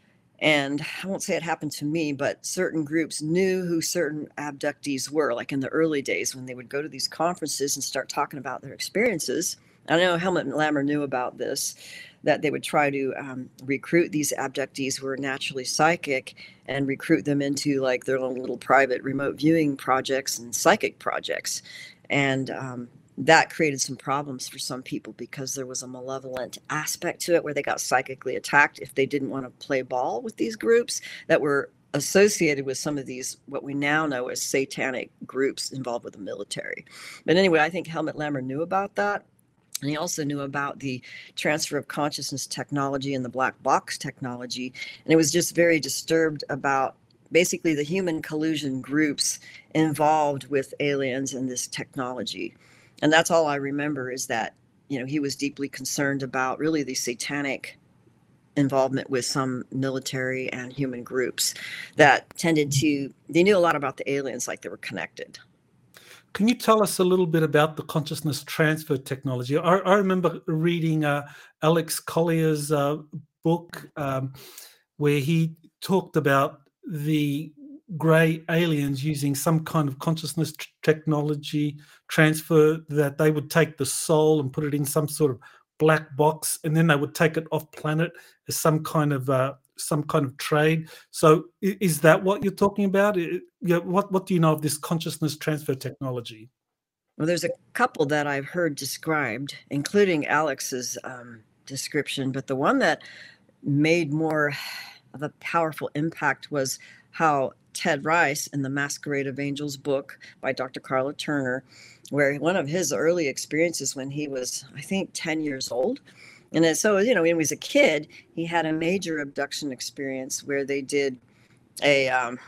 And I won't say it happened to me, but certain groups knew who certain abductees were, like in the early days when they would go to these conferences and start talking about their experiences. I know Helmut Lammer knew about this, that they would try to um, recruit these abductees who were naturally psychic and recruit them into like their own little private remote viewing projects and psychic projects. And um, that created some problems for some people because there was a malevolent aspect to it where they got psychically attacked if they didn't want to play ball with these groups that were associated with some of these, what we now know as satanic groups involved with the military. But anyway, I think Helmut Lammer knew about that. And he also knew about the transfer of consciousness technology and the black box technology. And it was just very disturbed about basically the human collusion groups involved with aliens and this technology. And that's all I remember is that, you know, he was deeply concerned about really the satanic involvement with some military and human groups that tended to, they knew a lot about the aliens, like they were connected. Can you tell us a little bit about the consciousness transfer technology? I, I remember reading uh, Alex Collier's uh, book um, where he talked about the grey aliens using some kind of consciousness t- technology transfer, that they would take the soul and put it in some sort of black box, and then they would take it off planet as some kind of uh, some kind of trade. So is that what you're talking about? It, yeah, what, what do you know of this consciousness transfer technology? Well, there's a couple that I've heard described, including Alex's um, description, but the one that made more of a powerful impact was how Ted Rice in the Masquerade of Angels book by Doctor Carla Turner, where one of his early experiences when he was, I think, ten years old. And then, so, you know, when he was a kid, he had a major abduction experience where they did a, um,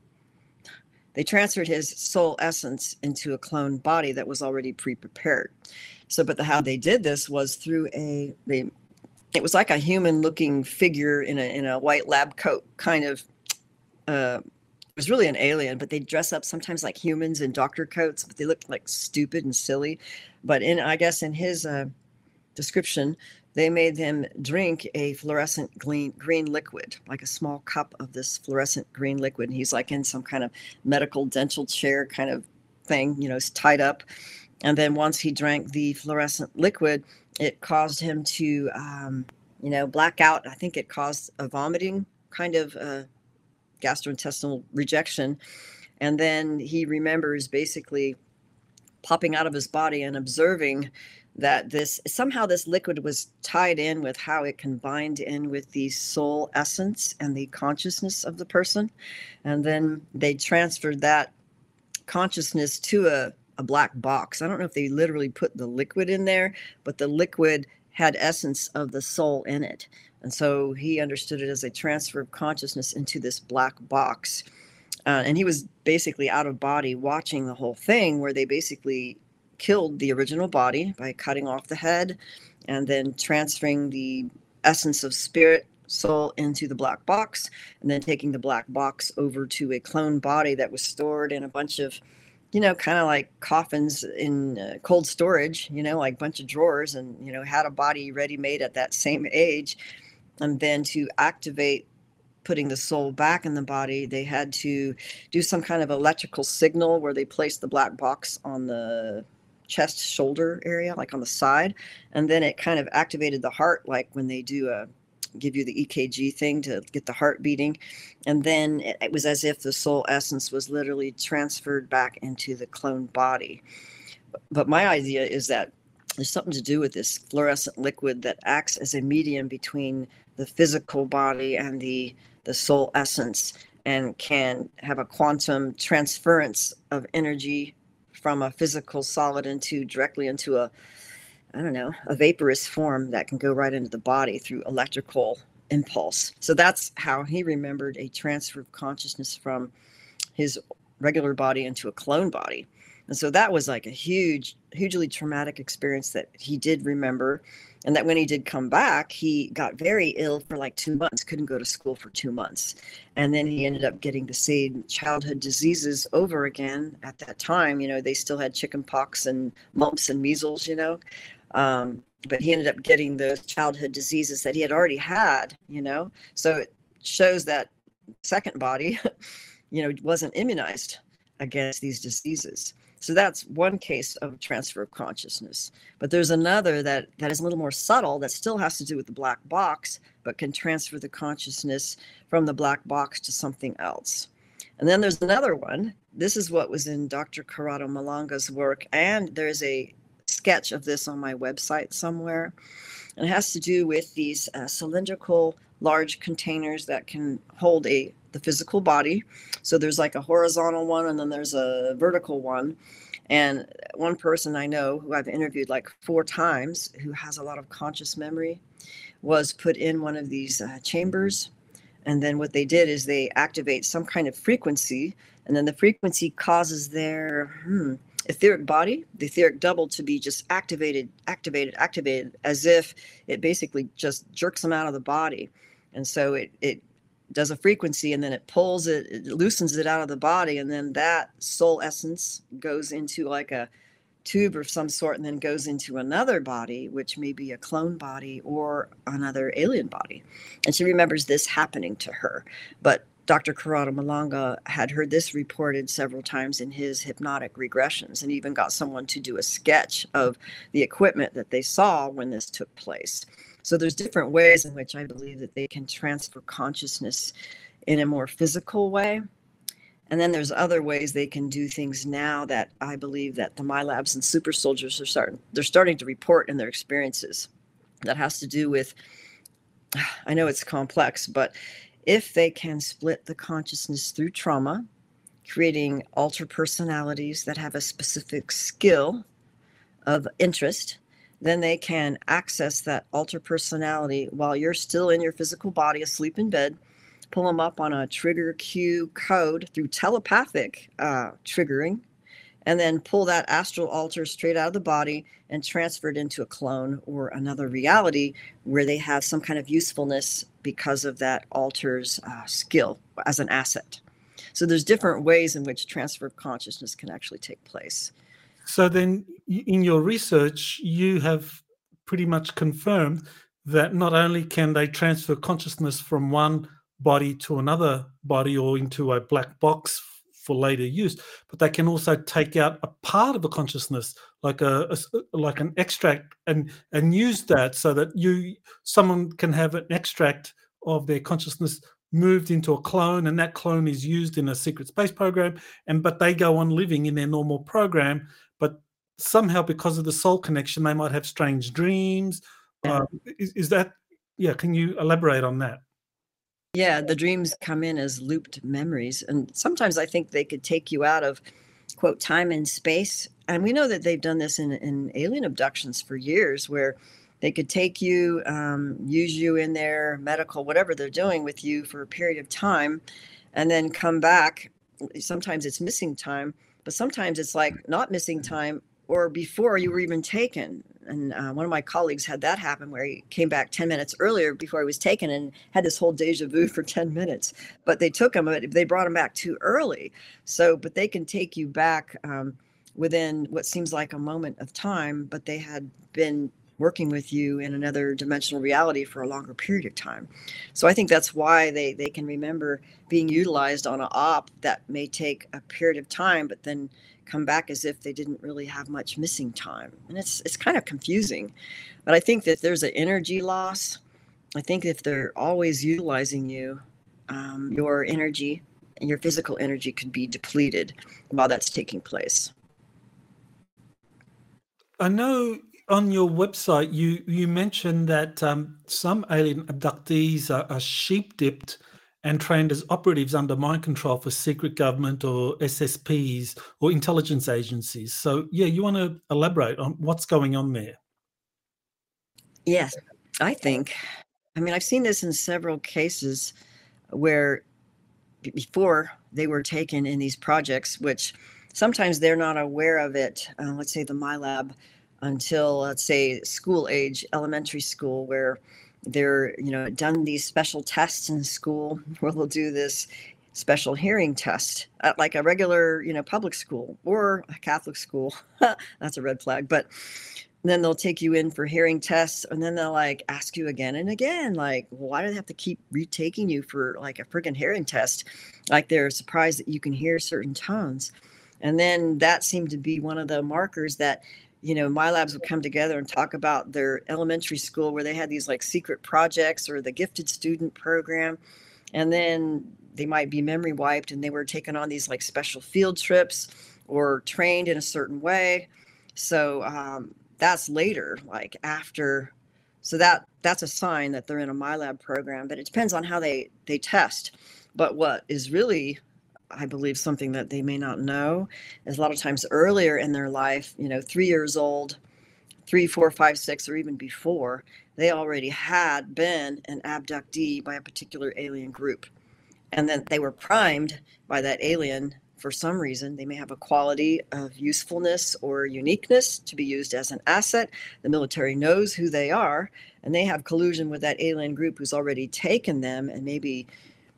they transferred his soul essence into a clone body that was already pre-prepared. So, but the, how they did this was through a, they, it was like a human looking figure in a, in a white lab coat kind of uh, was really an alien, but they dress up sometimes like humans in doctor coats, but they look like stupid and silly. But in, I guess in his uh, description, they made him drink a fluorescent green, green liquid, like a small cup of this fluorescent green liquid. And he's like in some kind of medical dental chair kind of thing, you know, tied up. And then once he drank the fluorescent liquid, it caused him to, um, you know, black out. I think it caused a vomiting kind of uh, gastrointestinal rejection. And then he remembers basically popping out of his body and observing that this somehow this liquid was tied in with how it can bind in with the soul essence and the consciousness of the person. And then they transferred that consciousness to a, a black box. I don't know if they literally put the liquid in there, but the liquid had essence of the soul in it. And so he understood it as a transfer of consciousness into this black box. Uh, and he was basically out of body watching the whole thing, where they basically killed the original body by cutting off the head and then transferring the essence of spirit, soul into the black box, and then taking the black box over to a clone body that was stored in a bunch of, you know, kind of like coffins in uh, cold storage, you know, like a bunch of drawers, and, you know, had a body ready made at that same age. And then to activate putting the soul back in the body, they had to do some kind of electrical signal where they placed the black box on the chest shoulder area, like on the side, and then it kind of activated the heart, like when they do a give you the E K G thing to get the heart beating. And then it, it was as if the soul essence was literally transferred back into the clone body. But my idea is that there's something to do with this fluorescent liquid that acts as a medium between the physical body and the the soul essence, and can have a quantum transference of energy from a physical solid into directly into a, I don't know, a vaporous form that can go right into the body through electrical impulse. So that's how he remembered a transfer of consciousness from his regular body into a clone body. And so that was like a huge, hugely traumatic experience that he did remember. And that when he did come back, he got very ill for like two months, couldn't go to school for two months. And then he ended up getting the same childhood diseases over again at that time. You know, they still had chicken pox and mumps and measles, you know. Um, but he ended up getting those childhood diseases that he had already had, you know. So it shows that second body, you know, wasn't immunized against these diseases. So that's one case of transfer of consciousness. But there's another that, that is a little more subtle, that still has to do with the black box, but can transfer the consciousness from the black box to something else. And then there's another one. This is what was in Doctor Corrado Malanga's work, and there's a sketch of this on my website somewhere. And it has to do with these uh, cylindrical large containers that can hold a the physical body. So there's like a horizontal one, and then there's a vertical one. And one person I know who I've interviewed like four times, who has a lot of conscious memory, was put in one of these uh, chambers. And then what they did is they activate some kind of frequency, and then the frequency causes their hmm, etheric body, the etheric double, to be just activated, activated, activated, as if it basically just jerks them out of the body. And so it, it does a frequency, and then it pulls it, it loosens it out of the body, and then that soul essence goes into like a tube of some sort, and then goes into another body, which may be a clone body or another alien body. And she remembers this happening to her. But Doctor Corrado Malanga had heard this reported several times in his hypnotic regressions, and even got someone to do a sketch of the equipment that they saw when this took place. So there's different ways in which I believe that they can transfer consciousness in a more physical way. And then there's other ways they can do things now that I believe that the MyLabs and super soldiers are starting, they're starting to report in their experiences. That has to do with, I know it's complex, but if they can split the consciousness through trauma, creating alter personalities that have a specific skill of interest, then they can access that alter personality while you're still in your physical body, asleep in bed, pull them up on a trigger cue code through telepathic uh, triggering, and then pull that astral alter straight out of the body and transfer it into a clone or another reality where they have some kind of usefulness because of that alter's uh, skill as an asset. So there's different ways in which transfer of consciousness can actually take place. So then, y- in your research, you have pretty much confirmed that not only can they transfer consciousness from one body to another body or into a black box f- for later use, but they can also take out a part of a consciousness, like a, a s- like an extract, and and use that so that you someone can have an extract of their consciousness moved into a clone, and that clone is used in a secret space program, and but they go on living in their normal program, but somehow because of the soul connection, they might have strange dreams. Yeah. Uh, is, is that, yeah, can you elaborate on that? Yeah, the dreams come in as looped memories. And sometimes I think they could take you out of, quote, time and space. And we know that they've done this in, in alien abductions for years, where they could take you, um, use you in their medical, whatever they're doing with you for a period of time, and then come back. Sometimes it's missing time, but sometimes it's like not missing time or before you were even taken. And uh, one of my colleagues had that happen where he came back ten minutes earlier before he was taken and had this whole deja vu for ten minutes. But they took him, but they brought him back too early. So, but they can take you back um, within what seems like a moment of time, but they had been working with you in another dimensional reality for a longer period of time. So I think that's why they, they can remember being utilized on an op that may take a period of time, but then come back as if they didn't really have much missing time. And it's it's kind of confusing. But I think that there's an energy loss. I think if they're always utilizing you, um, your energy and your physical energy could be depleted while that's taking place. I know on your website you you mentioned that um, some alien abductees are, are sheep dipped and trained as operatives under mind control for secret government or S S Ps or intelligence agencies. So yeah, you want to elaborate on what's going on there? Yes, I think. I mean, I've seen this in several cases where b- before they were taken in these projects, which sometimes they're not aware of it. Uh, let's say the MyLab until, let's say, school age, elementary school, where they're, you know, done these special tests in school where they'll do this special hearing test at like a regular, you know, public school or a Catholic school. That's a red flag. But then they'll take you in for hearing tests, and then they'll like ask you again and again, like, why do they have to keep retaking you for like a freaking hearing test? Like they're surprised that you can hear certain tones. And then that seemed to be one of the markers that, you know, my labs would come together and talk about their elementary school where they had these like secret projects or the gifted student program. And then they might be memory wiped and they were taken on these like special field trips or trained in a certain way. So um, that's later, like after. So that that's a sign that they're in a MyLab program, but it depends on how they they test. But what is really, I believe, something that they may not know is a lot of times earlier in their life, you know, three years old, three, four, five, six, or even before, they already had been an abductee by a particular alien group. And then they were primed by that alien for some reason. They may have a quality of usefulness or uniqueness to be used as an asset. The military knows who they are, and they have collusion with that alien group who's already taken them and maybe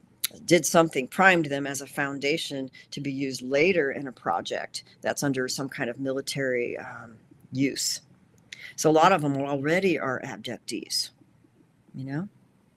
did something, primed them as a foundation to be used later in a project that's under some kind of military um, use. So a lot of them already are abductees, you know?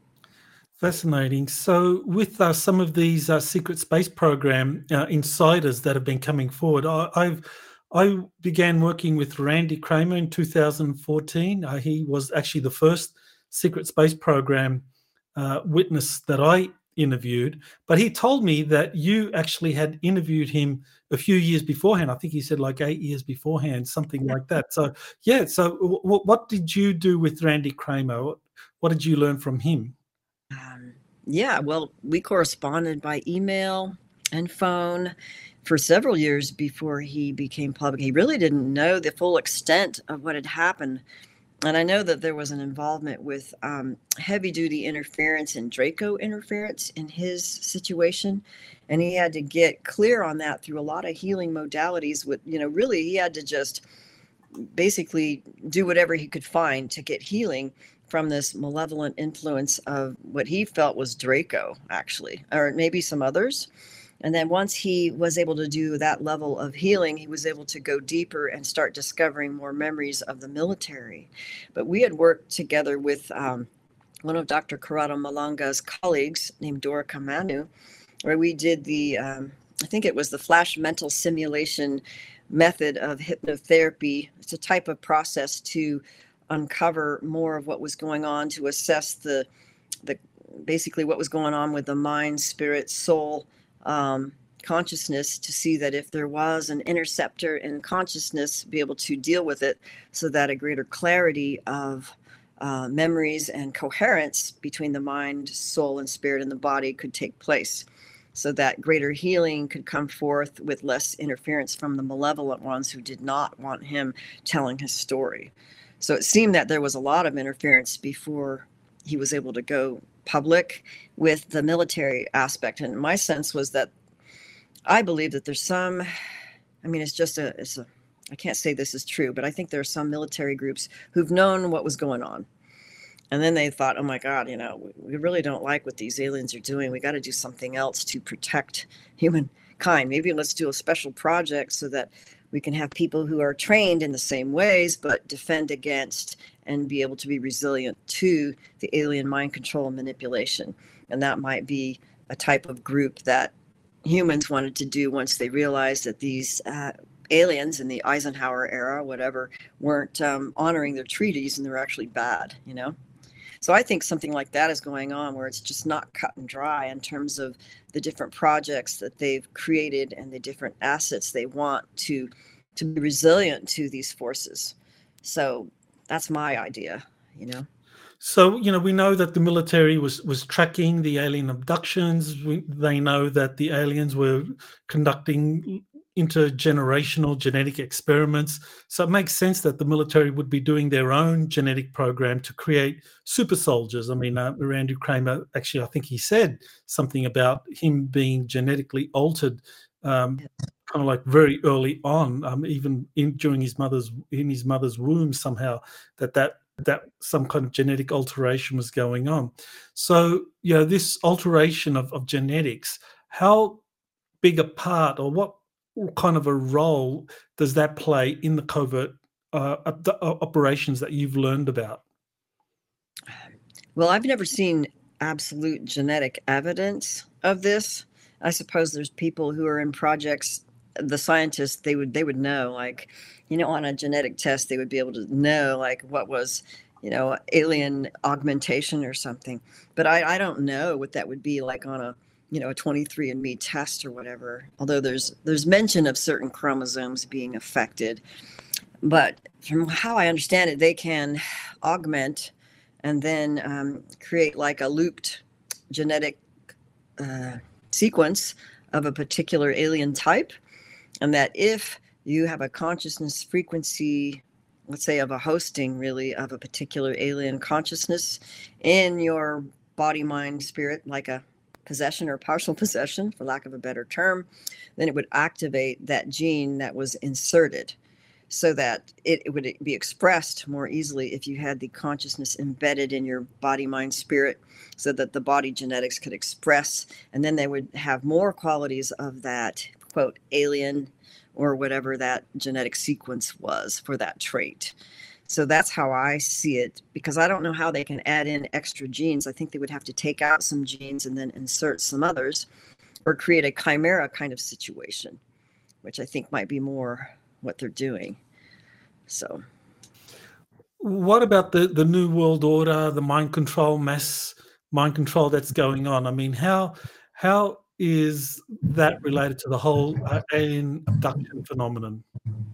Fascinating. So, with uh, some of these uh, secret space program uh, insiders that have been coming forward, I, I've I began working with Randy Kramer in two thousand fourteen. Uh, he was actually the first secret space program uh, witness that I interviewed. But he told me that you actually had interviewed him a few years beforehand. I think he said like eight years beforehand, something like that. So, yeah. So, w- w- what did you do with Randy Kramer? What, what did you learn from him? Um, yeah, well, we corresponded by email and phone for several years before he became public. He really didn't know the full extent of what had happened. And I know that there was an involvement with um, heavy duty interference and Draco interference in his situation. And he had to get clear on that through a lot of healing modalities. With, you know, really, he had to just basically do whatever he could find to get healing from this malevolent influence of what he felt was Draco, actually, or maybe some others. And then once he was able to do that level of healing, he was able to go deeper and start discovering more memories of the military. But we had worked together with um, one of Doctor Corrado Malanga's colleagues named Dora Kamanu, where we did the, um, I think it was the flash mental simulation method of hypnotherapy. It's a type of process to uncover more of what was going on, to assess the, the basically what was going on with the mind, spirit, soul, um, consciousness, to see that if there was an interceptor in consciousness, be able to deal with it so that a greater clarity of uh, memories and coherence between the mind, soul, and spirit in the body could take place, so that greater healing could come forth with less interference from the malevolent ones who did not want him telling his story. So it seemed that there was a lot of interference before he was able to go public with the military aspect. And my sense was that I believe that there's some, I mean, it's just a, it's a, I can't say this is true, but I think there are some military groups who've known what was going on. And then they thought, oh my God, you know, we, we really don't like what these aliens are doing. We got to do something else to protect humankind. Maybe let's do a special project so that we can have people who are trained in the same ways, but defend against and be able to be resilient to the alien mind control and manipulation. And that might be a type of group that humans wanted to do once they realized that these uh, aliens in the Eisenhower era, whatever, weren't um, honoring their treaties and they're actually bad, you know? So I think something like that is going on, where it's just not cut and dry in terms of the different projects that they've created and the different assets they want to to be resilient to these forces. So that's my idea, you know. So, you know, we know that the military was was tracking the alien abductions. We, they know that the aliens were conducting intergenerational genetic experiments. So it makes sense that the military would be doing their own genetic program to create super soldiers. I mean, uh, Randy Kramer, actually, I think he said something about him being genetically altered, um, kind of like very early on, um, even in, during his mother's in his mother's womb. Somehow, that that that some kind of genetic alteration was going on. So, you know, this alteration of, of genetics, how big a part, or what kind of a role does that play in the covert uh, operations that you've learned about? Well, I've never seen absolute genetic evidence of this. I suppose there's people who are in projects, the scientists, they would they would know, like, you know, on a genetic test, they would be able to know, like, what was, you know, alien augmentation or something. But I, I don't know what that would be like on a, you know, a twenty-three and me test or whatever, although there's there's mention of certain chromosomes being affected. But from how I understand it, they can augment and then um, create like a looped genetic uh, sequence of a particular alien type. And that if you have a consciousness frequency, let's say of a hosting really of a particular alien consciousness in your body, mind, spirit, like a possession or partial possession, for lack of a better term, then it would activate that gene that was inserted, so that it, it would be expressed more easily if you had the consciousness embedded in your body, mind, spirit, so that the body genetics could express, and then they would have more qualities of that, quote, alien, or whatever that genetic sequence was for that trait. So that's how I see it, because I don't know how they can add in extra genes. I think they would have to take out some genes and then insert some others, or create a chimera kind of situation, which I think might be more what they're doing. So what about the, the New World Order, the mind control, mass mind control that's going on? I mean, how how is that related to the whole uh, alien abduction phenomenon?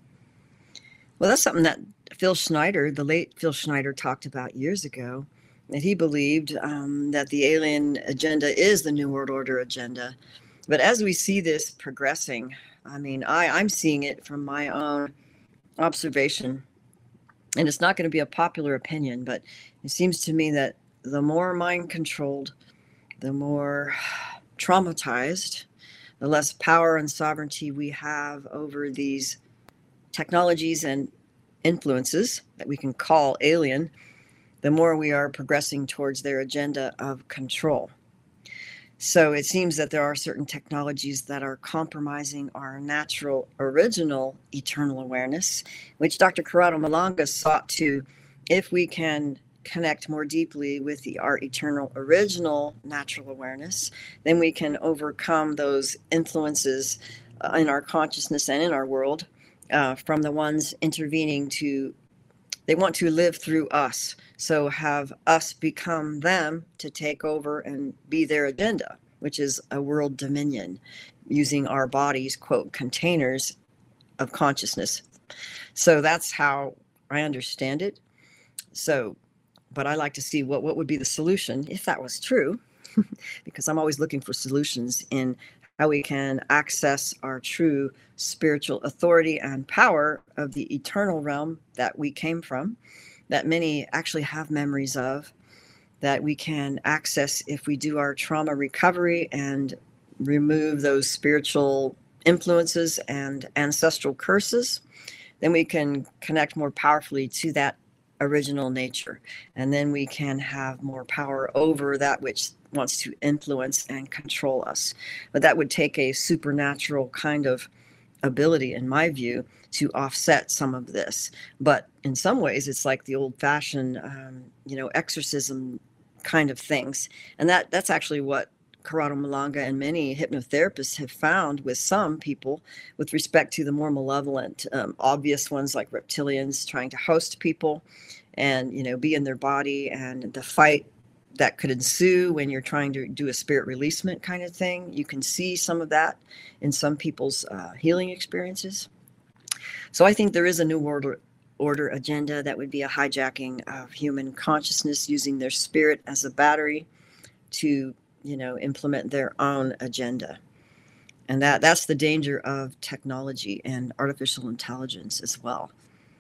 Well, that's something that Phil Schneider, the late Phil Schneider, talked about years ago, that he believed um, that the alien agenda is the New World Order agenda. But as we see this progressing, I mean, I, I'm seeing it from my own observation, and it's not going to be a popular opinion, but it seems to me that the more mind controlled, the more traumatized, the less power and sovereignty we have over these technologies and influences that we can call alien, the more we are progressing towards their agenda of control. So it seems that there are certain technologies that are compromising our natural, original, eternal awareness, which Doctor Corrado Malanga sought to, if we can connect more deeply with the our eternal, original, natural awareness, then we can overcome those influences uh, in our consciousness and in our world uh, from the ones intervening to, they want to live through us. So have us become them to take over and be their agenda, which is a world dominion, using our bodies, quote, containers of consciousness. So that's how I understand it. So, but I like to see what, what would be the solution if that was true, because I'm always looking for solutions in how we can access our true spiritual authority and power of the eternal realm that we came from, that many actually have memories of, that we can access if we do our trauma recovery and remove those spiritual influences and ancestral curses. Then we can connect more powerfully to that original nature. And then we can have more power over that which wants to influence and control us. But that would take a supernatural kind of ability, in my view, to offset some of this. But in some ways, it's like the old-fashioned, um, you know, exorcism kind of things. And that that's actually what Corrado Malanga and many hypnotherapists have found with some people with respect to the more malevolent, um, obvious ones like reptilians trying to host people and, you know, be in their body, and the fight that could ensue when you're trying to do a spirit releasement kind of thing. You can see some of that in some people's uh, healing experiences. So I think there is a new order, order agenda that would be a hijacking of human consciousness using their spirit as a battery to, you know, implement their own agenda. And that that's the danger of technology and artificial intelligence as well.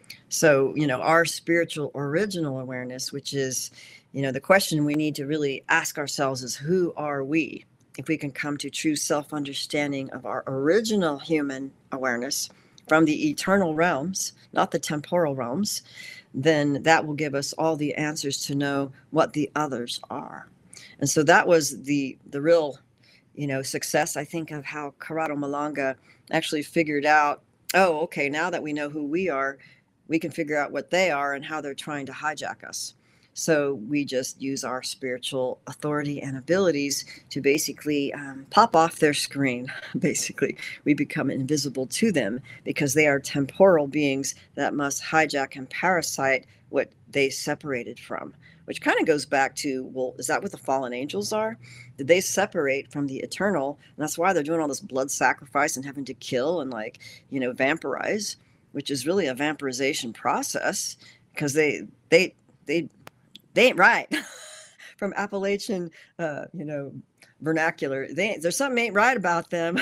So, you know, our spiritual original awareness, which is, you know, the question we need to really ask ourselves is, who are we? If we can come to true self-understanding of our original human awareness from the eternal realms, not the temporal realms, then that will give us all the answers to know what the others are. And so that was the the real, you know, success, I think, of how Corrado Malanga actually figured out, oh, okay, now that we know who we are, we can figure out what they are and how they're trying to hijack us. So we just use our spiritual authority and abilities to basically um, pop off their screen. Basically, we become invisible to them because they are temporal beings that must hijack and parasite what they separated from, which kind of goes back to, well, is that what the fallen angels are? Did they separate from the eternal? And that's why they're doing all this blood sacrifice and having to kill and, like, you know, vampirize, which is really a vampirization process, because they, they, they, they ain't right. From Appalachian, uh, you know, vernacular, they, there's something ain't right about them.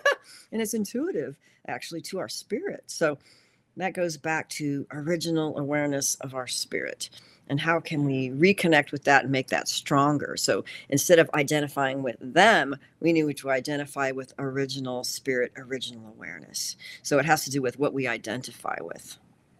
And it's intuitive, actually, to our spirit. So that goes back to original awareness of our spirit. And how can we reconnect with that and make that stronger? So instead of identifying with them, we need to identify with original spirit, original awareness. So it has to do with what we identify with.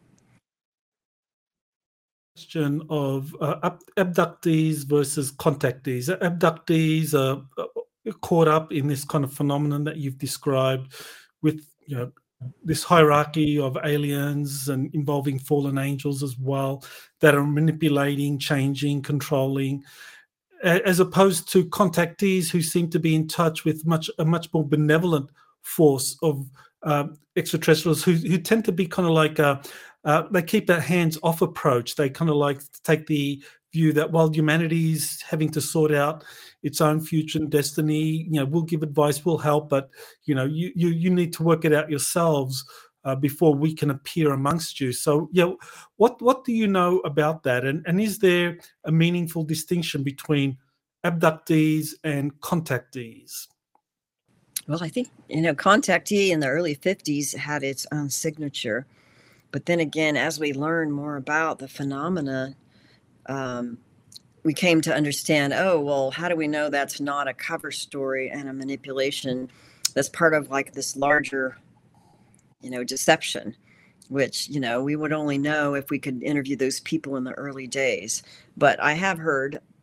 Question of uh, abductees versus contactees. Abductees are caught up in this kind of phenomenon that you've described, with, you know, this hierarchy of aliens and involving fallen angels as well, that are manipulating, changing, controlling, as opposed to contactees who seem to be in touch with much a much more benevolent force of uh, extraterrestrials who, who tend to be kind of like a, uh, they keep a hands-off approach. They kind of like take the view that while humanity's having to sort out its own future and destiny, you know, we'll give advice, we'll help, but, you know, you you, you need to work it out yourselves uh, before we can appear amongst you. So, yeah, what what do you know about that? And and is there a meaningful distinction between abductees and contactees? Well, I think, you know, contactee in the early fifties had its own signature. But then again, as we learn more about the phenomena, um, we came to understand, oh, well, how do we know that's not a cover story and a manipulation that's part of, like, this larger, you know, deception, which, you know, we would only know if we could interview those people in the early days. But I have heard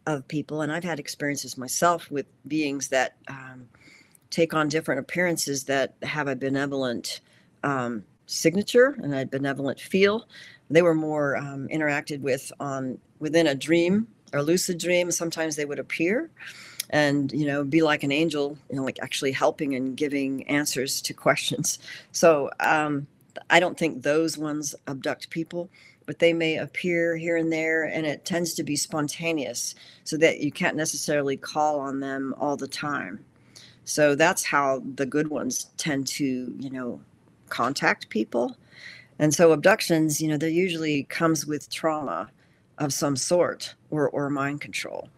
of people, and I've had experiences myself with beings that um, take on different appearances that have a benevolent um, signature and a benevolent feel. They were more um, interacted with on within a dream or lucid dream. Sometimes they would appear and, you know, be like an angel, you know, like actually helping and giving answers to questions. So um, I don't think those ones abduct people, but they may appear here and there, and it tends to be spontaneous so that you can't necessarily call on them all the time. So that's how the good ones tend to, you know, contact people. And so abductions, you know, they usually comes with trauma of some sort or, or mind control.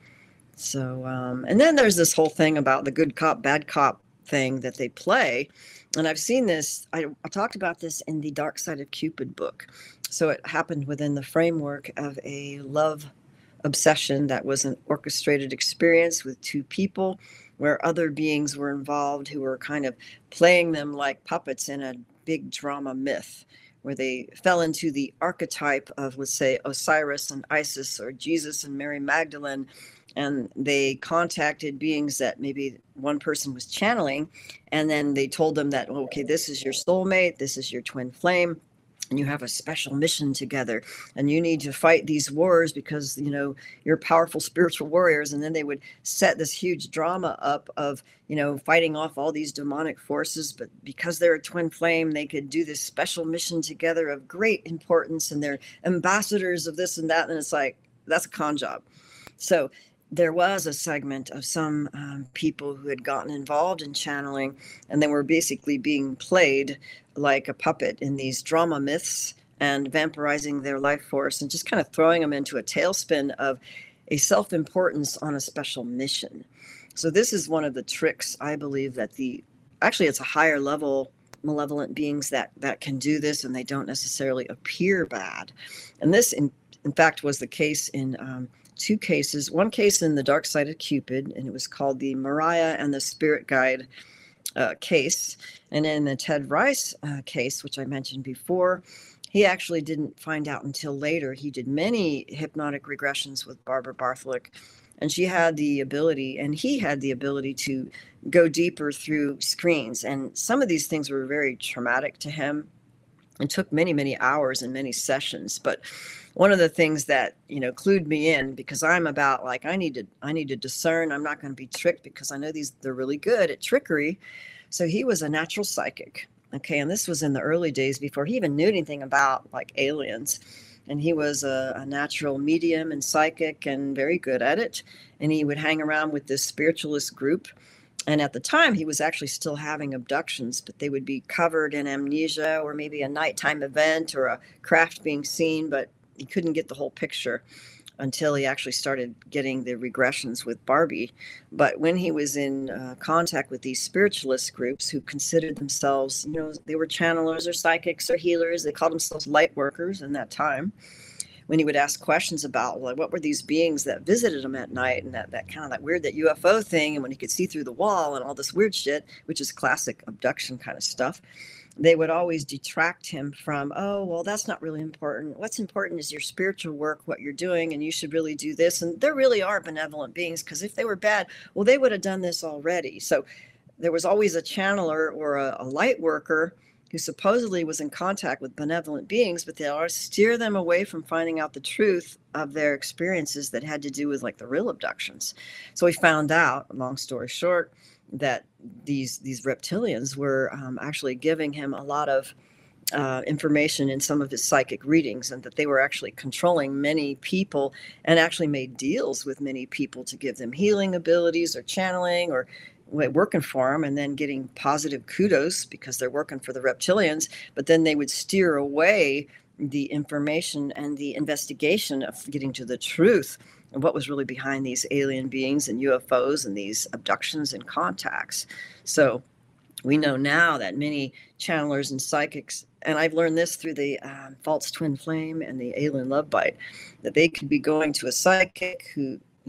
So, um, and then there's this whole thing about the good cop, bad cop thing that they play. And I've seen this, I, I talked about this in the Dark Side of Cupid book. So it happened within the framework of a love obsession that was an orchestrated experience with two people where other beings were involved who were kind of playing them like puppets in a big drama myth, where they fell into the archetype of, let's say, Osiris and Isis, or Jesus and Mary Magdalene. And they contacted beings that maybe one person was channeling, and then they told them that, okay, this is your soulmate, this is your twin flame, and you have a special mission together, and you need to fight these wars because, you know, you're powerful spiritual warriors. And then they would set this huge drama up of, you know, fighting off all these demonic forces, but because they're a twin flame, they could do this special mission together of great importance, and they're ambassadors of this and that. And it's like, that's a con job. So there was a segment of some um, people who had gotten involved in channeling, and they were basically being played like a puppet in these drama myths and vampirizing their life force and just kind of throwing them into a tailspin of a self-importance on a special mission. So this is one of the tricks, I believe, that the, actually it's a higher level malevolent beings that, that can do this, and they don't necessarily appear bad. And this, in, in fact, was the case in um, two cases. One case in the Dark Side of Cupid, and it was called the Mariah and the Spirit Guide uh, case. And in the Ted Rice uh, case, which I mentioned before, he actually didn't find out until later. He did many hypnotic regressions with Barbara Bartholick, and she had the ability, and he had the ability to go deeper through screens. And some of these things were very traumatic to him and took many, many hours and many sessions. But one of the things that, you know, clued me in, because I'm about like, I need to, I need to discern. I'm not going to be tricked because I know these, they're really good at trickery. So he was a natural psychic. Okay. And this was in the early days before he even knew anything about like aliens. And he was a, a natural medium and psychic and very good at it. And he would hang around with this spiritualist group. And at the time, he was actually still having abductions, but they would be covered in amnesia or maybe a nighttime event or a craft being seen, but he couldn't get the whole picture until he actually started getting the regressions with Barbie. But when he was in uh, contact with these spiritualist groups who considered themselves, you know, they were channelers or psychics or healers, they called themselves light workers in that time. When he would ask questions about, like, what were these beings that visited him at night, and that, that kind of that weird, that U F O thing, and when he could see through the wall and all this weird shit, which is classic abduction kind of stuff, they would always detract him from, oh, well, that's not really important. What's important is your spiritual work, what you're doing, and you should really do this. And there really are benevolent beings, because if they were bad, well, they would have done this already. So there was always a channeler or a, a light worker who supposedly was in contact with benevolent beings, but they always steer them away from finding out the truth of their experiences that had to do with like the real abductions. So we found out, long story short, that these these reptilians were um, actually giving him a lot of uh, information in some of his psychic readings, and that they were actually controlling many people and actually made deals with many people to give them healing abilities or channeling or working for them, and then getting positive kudos because they're working for the reptilians. But then they would steer away the information and the investigation of getting to the truth and what was really behind these alien beings and U F Os and these abductions and contacts. So we know now that many channelers and psychics, and I've learned this through the um, false twin flame and the alien love bite, that they could be going to a psychic who,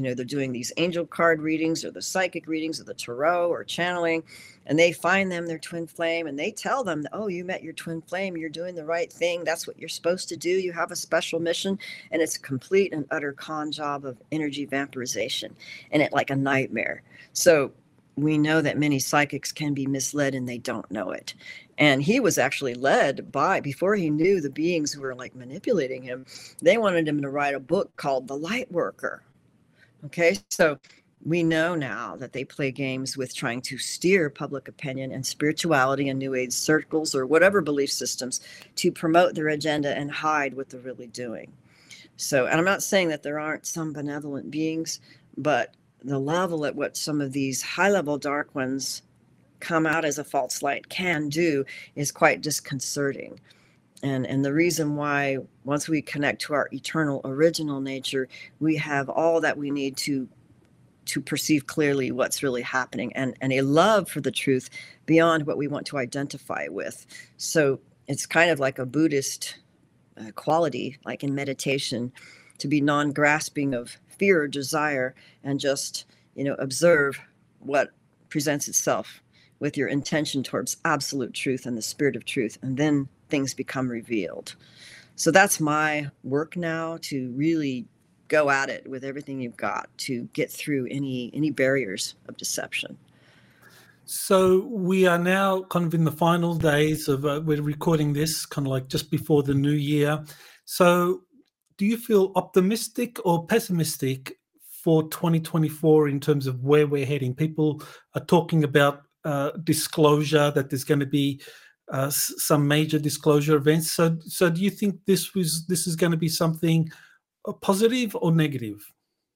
you know, they're doing these angel card readings or the psychic readings or the tarot or channeling, and they find them their twin flame, and they tell them, oh, you met your twin flame, you're doing the right thing, that's what you're supposed to do, you have a special mission. And it's a complete and utter con job of energy vampirization, and it like a nightmare. So we know that many psychics can be misled and they don't know it. And he was actually led by, before he knew the beings who were like manipulating him, they wanted him to write a book called The Light Worker. Okay, so we know now that they play games with trying to steer public opinion and spirituality and New Age circles or whatever belief systems to promote their agenda and hide what they're really doing. So, and I'm not saying that there aren't some benevolent beings, but the level at what some of these high-level dark ones come out as a false light can do is quite disconcerting. And, and the reason why, once we connect to our eternal original nature, we have all that we need to to perceive clearly what's really happening, and, and a love for the truth beyond what we want to identify with. So it's kind of like a Buddhist uh, quality, like in meditation, to be non-grasping of fear or desire and just, you know, observe what presents itself with your intention towards absolute truth and the spirit of truth, and then things become revealed. So that's my work now, to really go at it with everything you've got to get through any any barriers of deception. So we are now kind of in the final days of, uh, we're recording this kind of like just before the new year. So do you feel optimistic or pessimistic for twenty twenty-four in terms of where we're heading? People are talking about uh, disclosure, that there's going to be uh, s- some major disclosure events. So, so do you think this was this is going to be something positive or negative?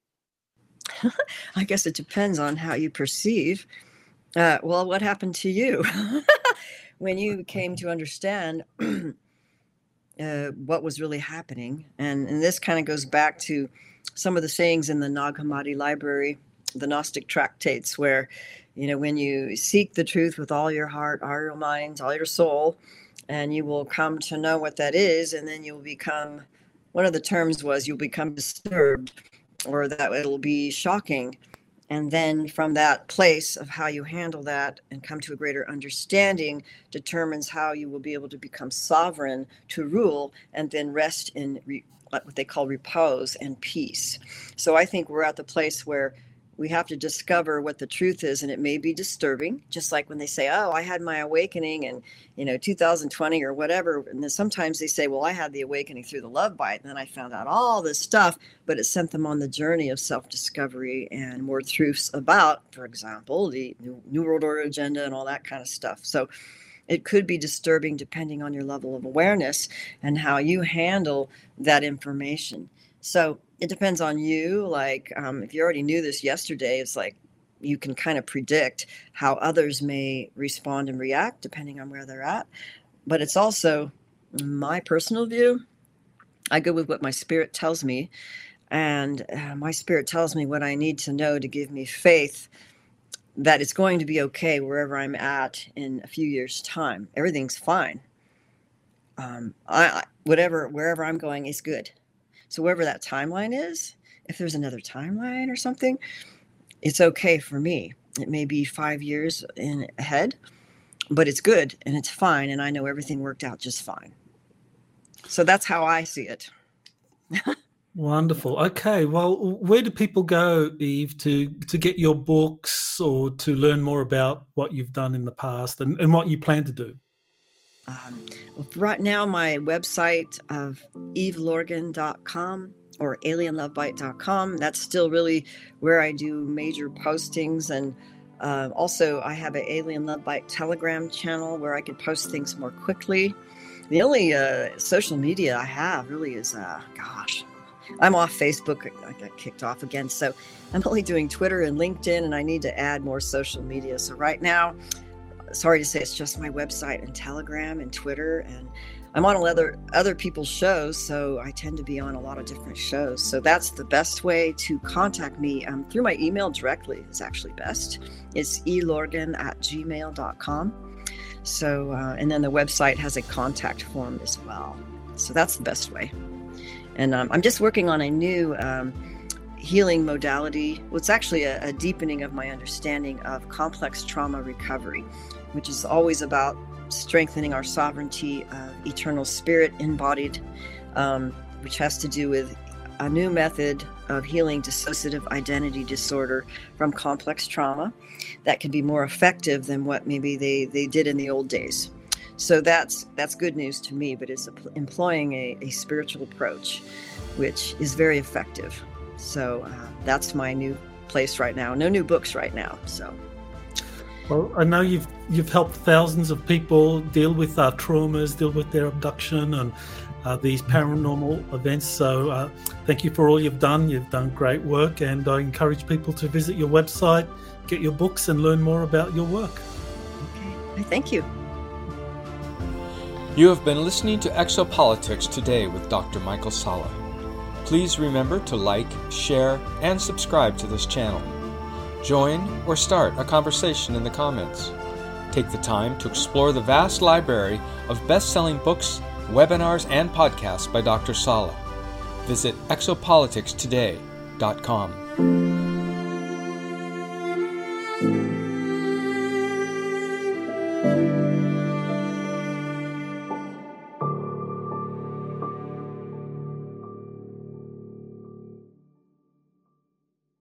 I guess it depends on how you perceive. Uh, well, what happened to you when you came to understand uh, what was really happening? And, and this kind of goes back to some of the sayings in the Nag Hammadi library, the Gnostic tractates, where, you know, when you seek the truth with all your heart, all your mind, all your soul, and you will come to know what that is, and then you'll become, one of the terms was you'll become disturbed, or that it'll be shocking. And then from that place of how you handle that and come to a greater understanding determines how you will be able to become sovereign to rule and then rest in re, what they call repose and peace. So I think we're at the place where we have to discover what the truth is, and it may be disturbing, just like when they say, oh, I had my awakening in, you know, two thousand twenty or whatever. And then sometimes they say, well, I had the awakening through the love bite, and then I found out all this stuff, but it sent them on the journey of self-discovery and more truths about, for example, the New, New World Order agenda and all that kind of stuff. So it could be disturbing depending on your level of awareness and how you handle that information. So it depends on you. Like, um, if you already knew this yesterday, it's like you can kind of predict how others may respond and react depending on where they're at. But it's also my personal view. I go with what my spirit tells me, and uh, my spirit tells me what I need to know to give me faith that it's going to be okay wherever I'm at in a few years' time. Everything's fine. Um, I, I whatever wherever I'm going is good. So wherever that timeline is, if there's another timeline or something, it's okay for me. It may be five years in ahead, but it's good and it's fine. And I know everything worked out just fine. So that's how I see it. Wonderful. Okay. Well, where do people go, Eve, to, to get your books or to learn more about what you've done in the past and, and what you plan to do? Um, right now, my website of eve lorgan dot com or alien love bite dot com, that's still really where I do major postings. And uh, also, I have an Alien Love Bite Telegram channel where I can post things more quickly. The only uh, social media I have really is, uh, gosh, I'm off Facebook. I got kicked off again. So I'm only doing Twitter and LinkedIn, and I need to add more social media. So right now, sorry to say, it's just my website and Telegram and Twitter, and I'm on other other people's shows, so I tend to be on a lot of different shows. So that's the best way to contact me. Um, through my email directly is actually best. It's e lorgan at gmail dot com. So, uh, and then the website has a contact form as well. So that's the best way. And um, I'm just working on a new um, healing modality. Well, it's actually a, a deepening of my understanding of complex trauma recovery, which is always about strengthening our sovereignty of eternal spirit embodied, um, which has to do with a new method of healing dissociative identity disorder from complex trauma that can be more effective than what maybe they, they did in the old days. So that's that's good news to me, but it's employing a, a spiritual approach, which is very effective. So uh, that's my new place right now. No new books right now. So, well, I know you've you've helped thousands of people deal with uh, traumas, deal with their abduction and uh, these paranormal events. So uh, thank you for all you've done. You've done great work, and I encourage people to visit your website, get your books, and learn more about your work. Okay, thank you. You have been listening to Exopolitics Today with Doctor Michael Salla. Please remember to like, share, and subscribe to this channel. Join or start a conversation in the comments. Take the time to explore the vast library of best-selling books, webinars, and podcasts by Doctor Salla. Visit exopolitics today dot com.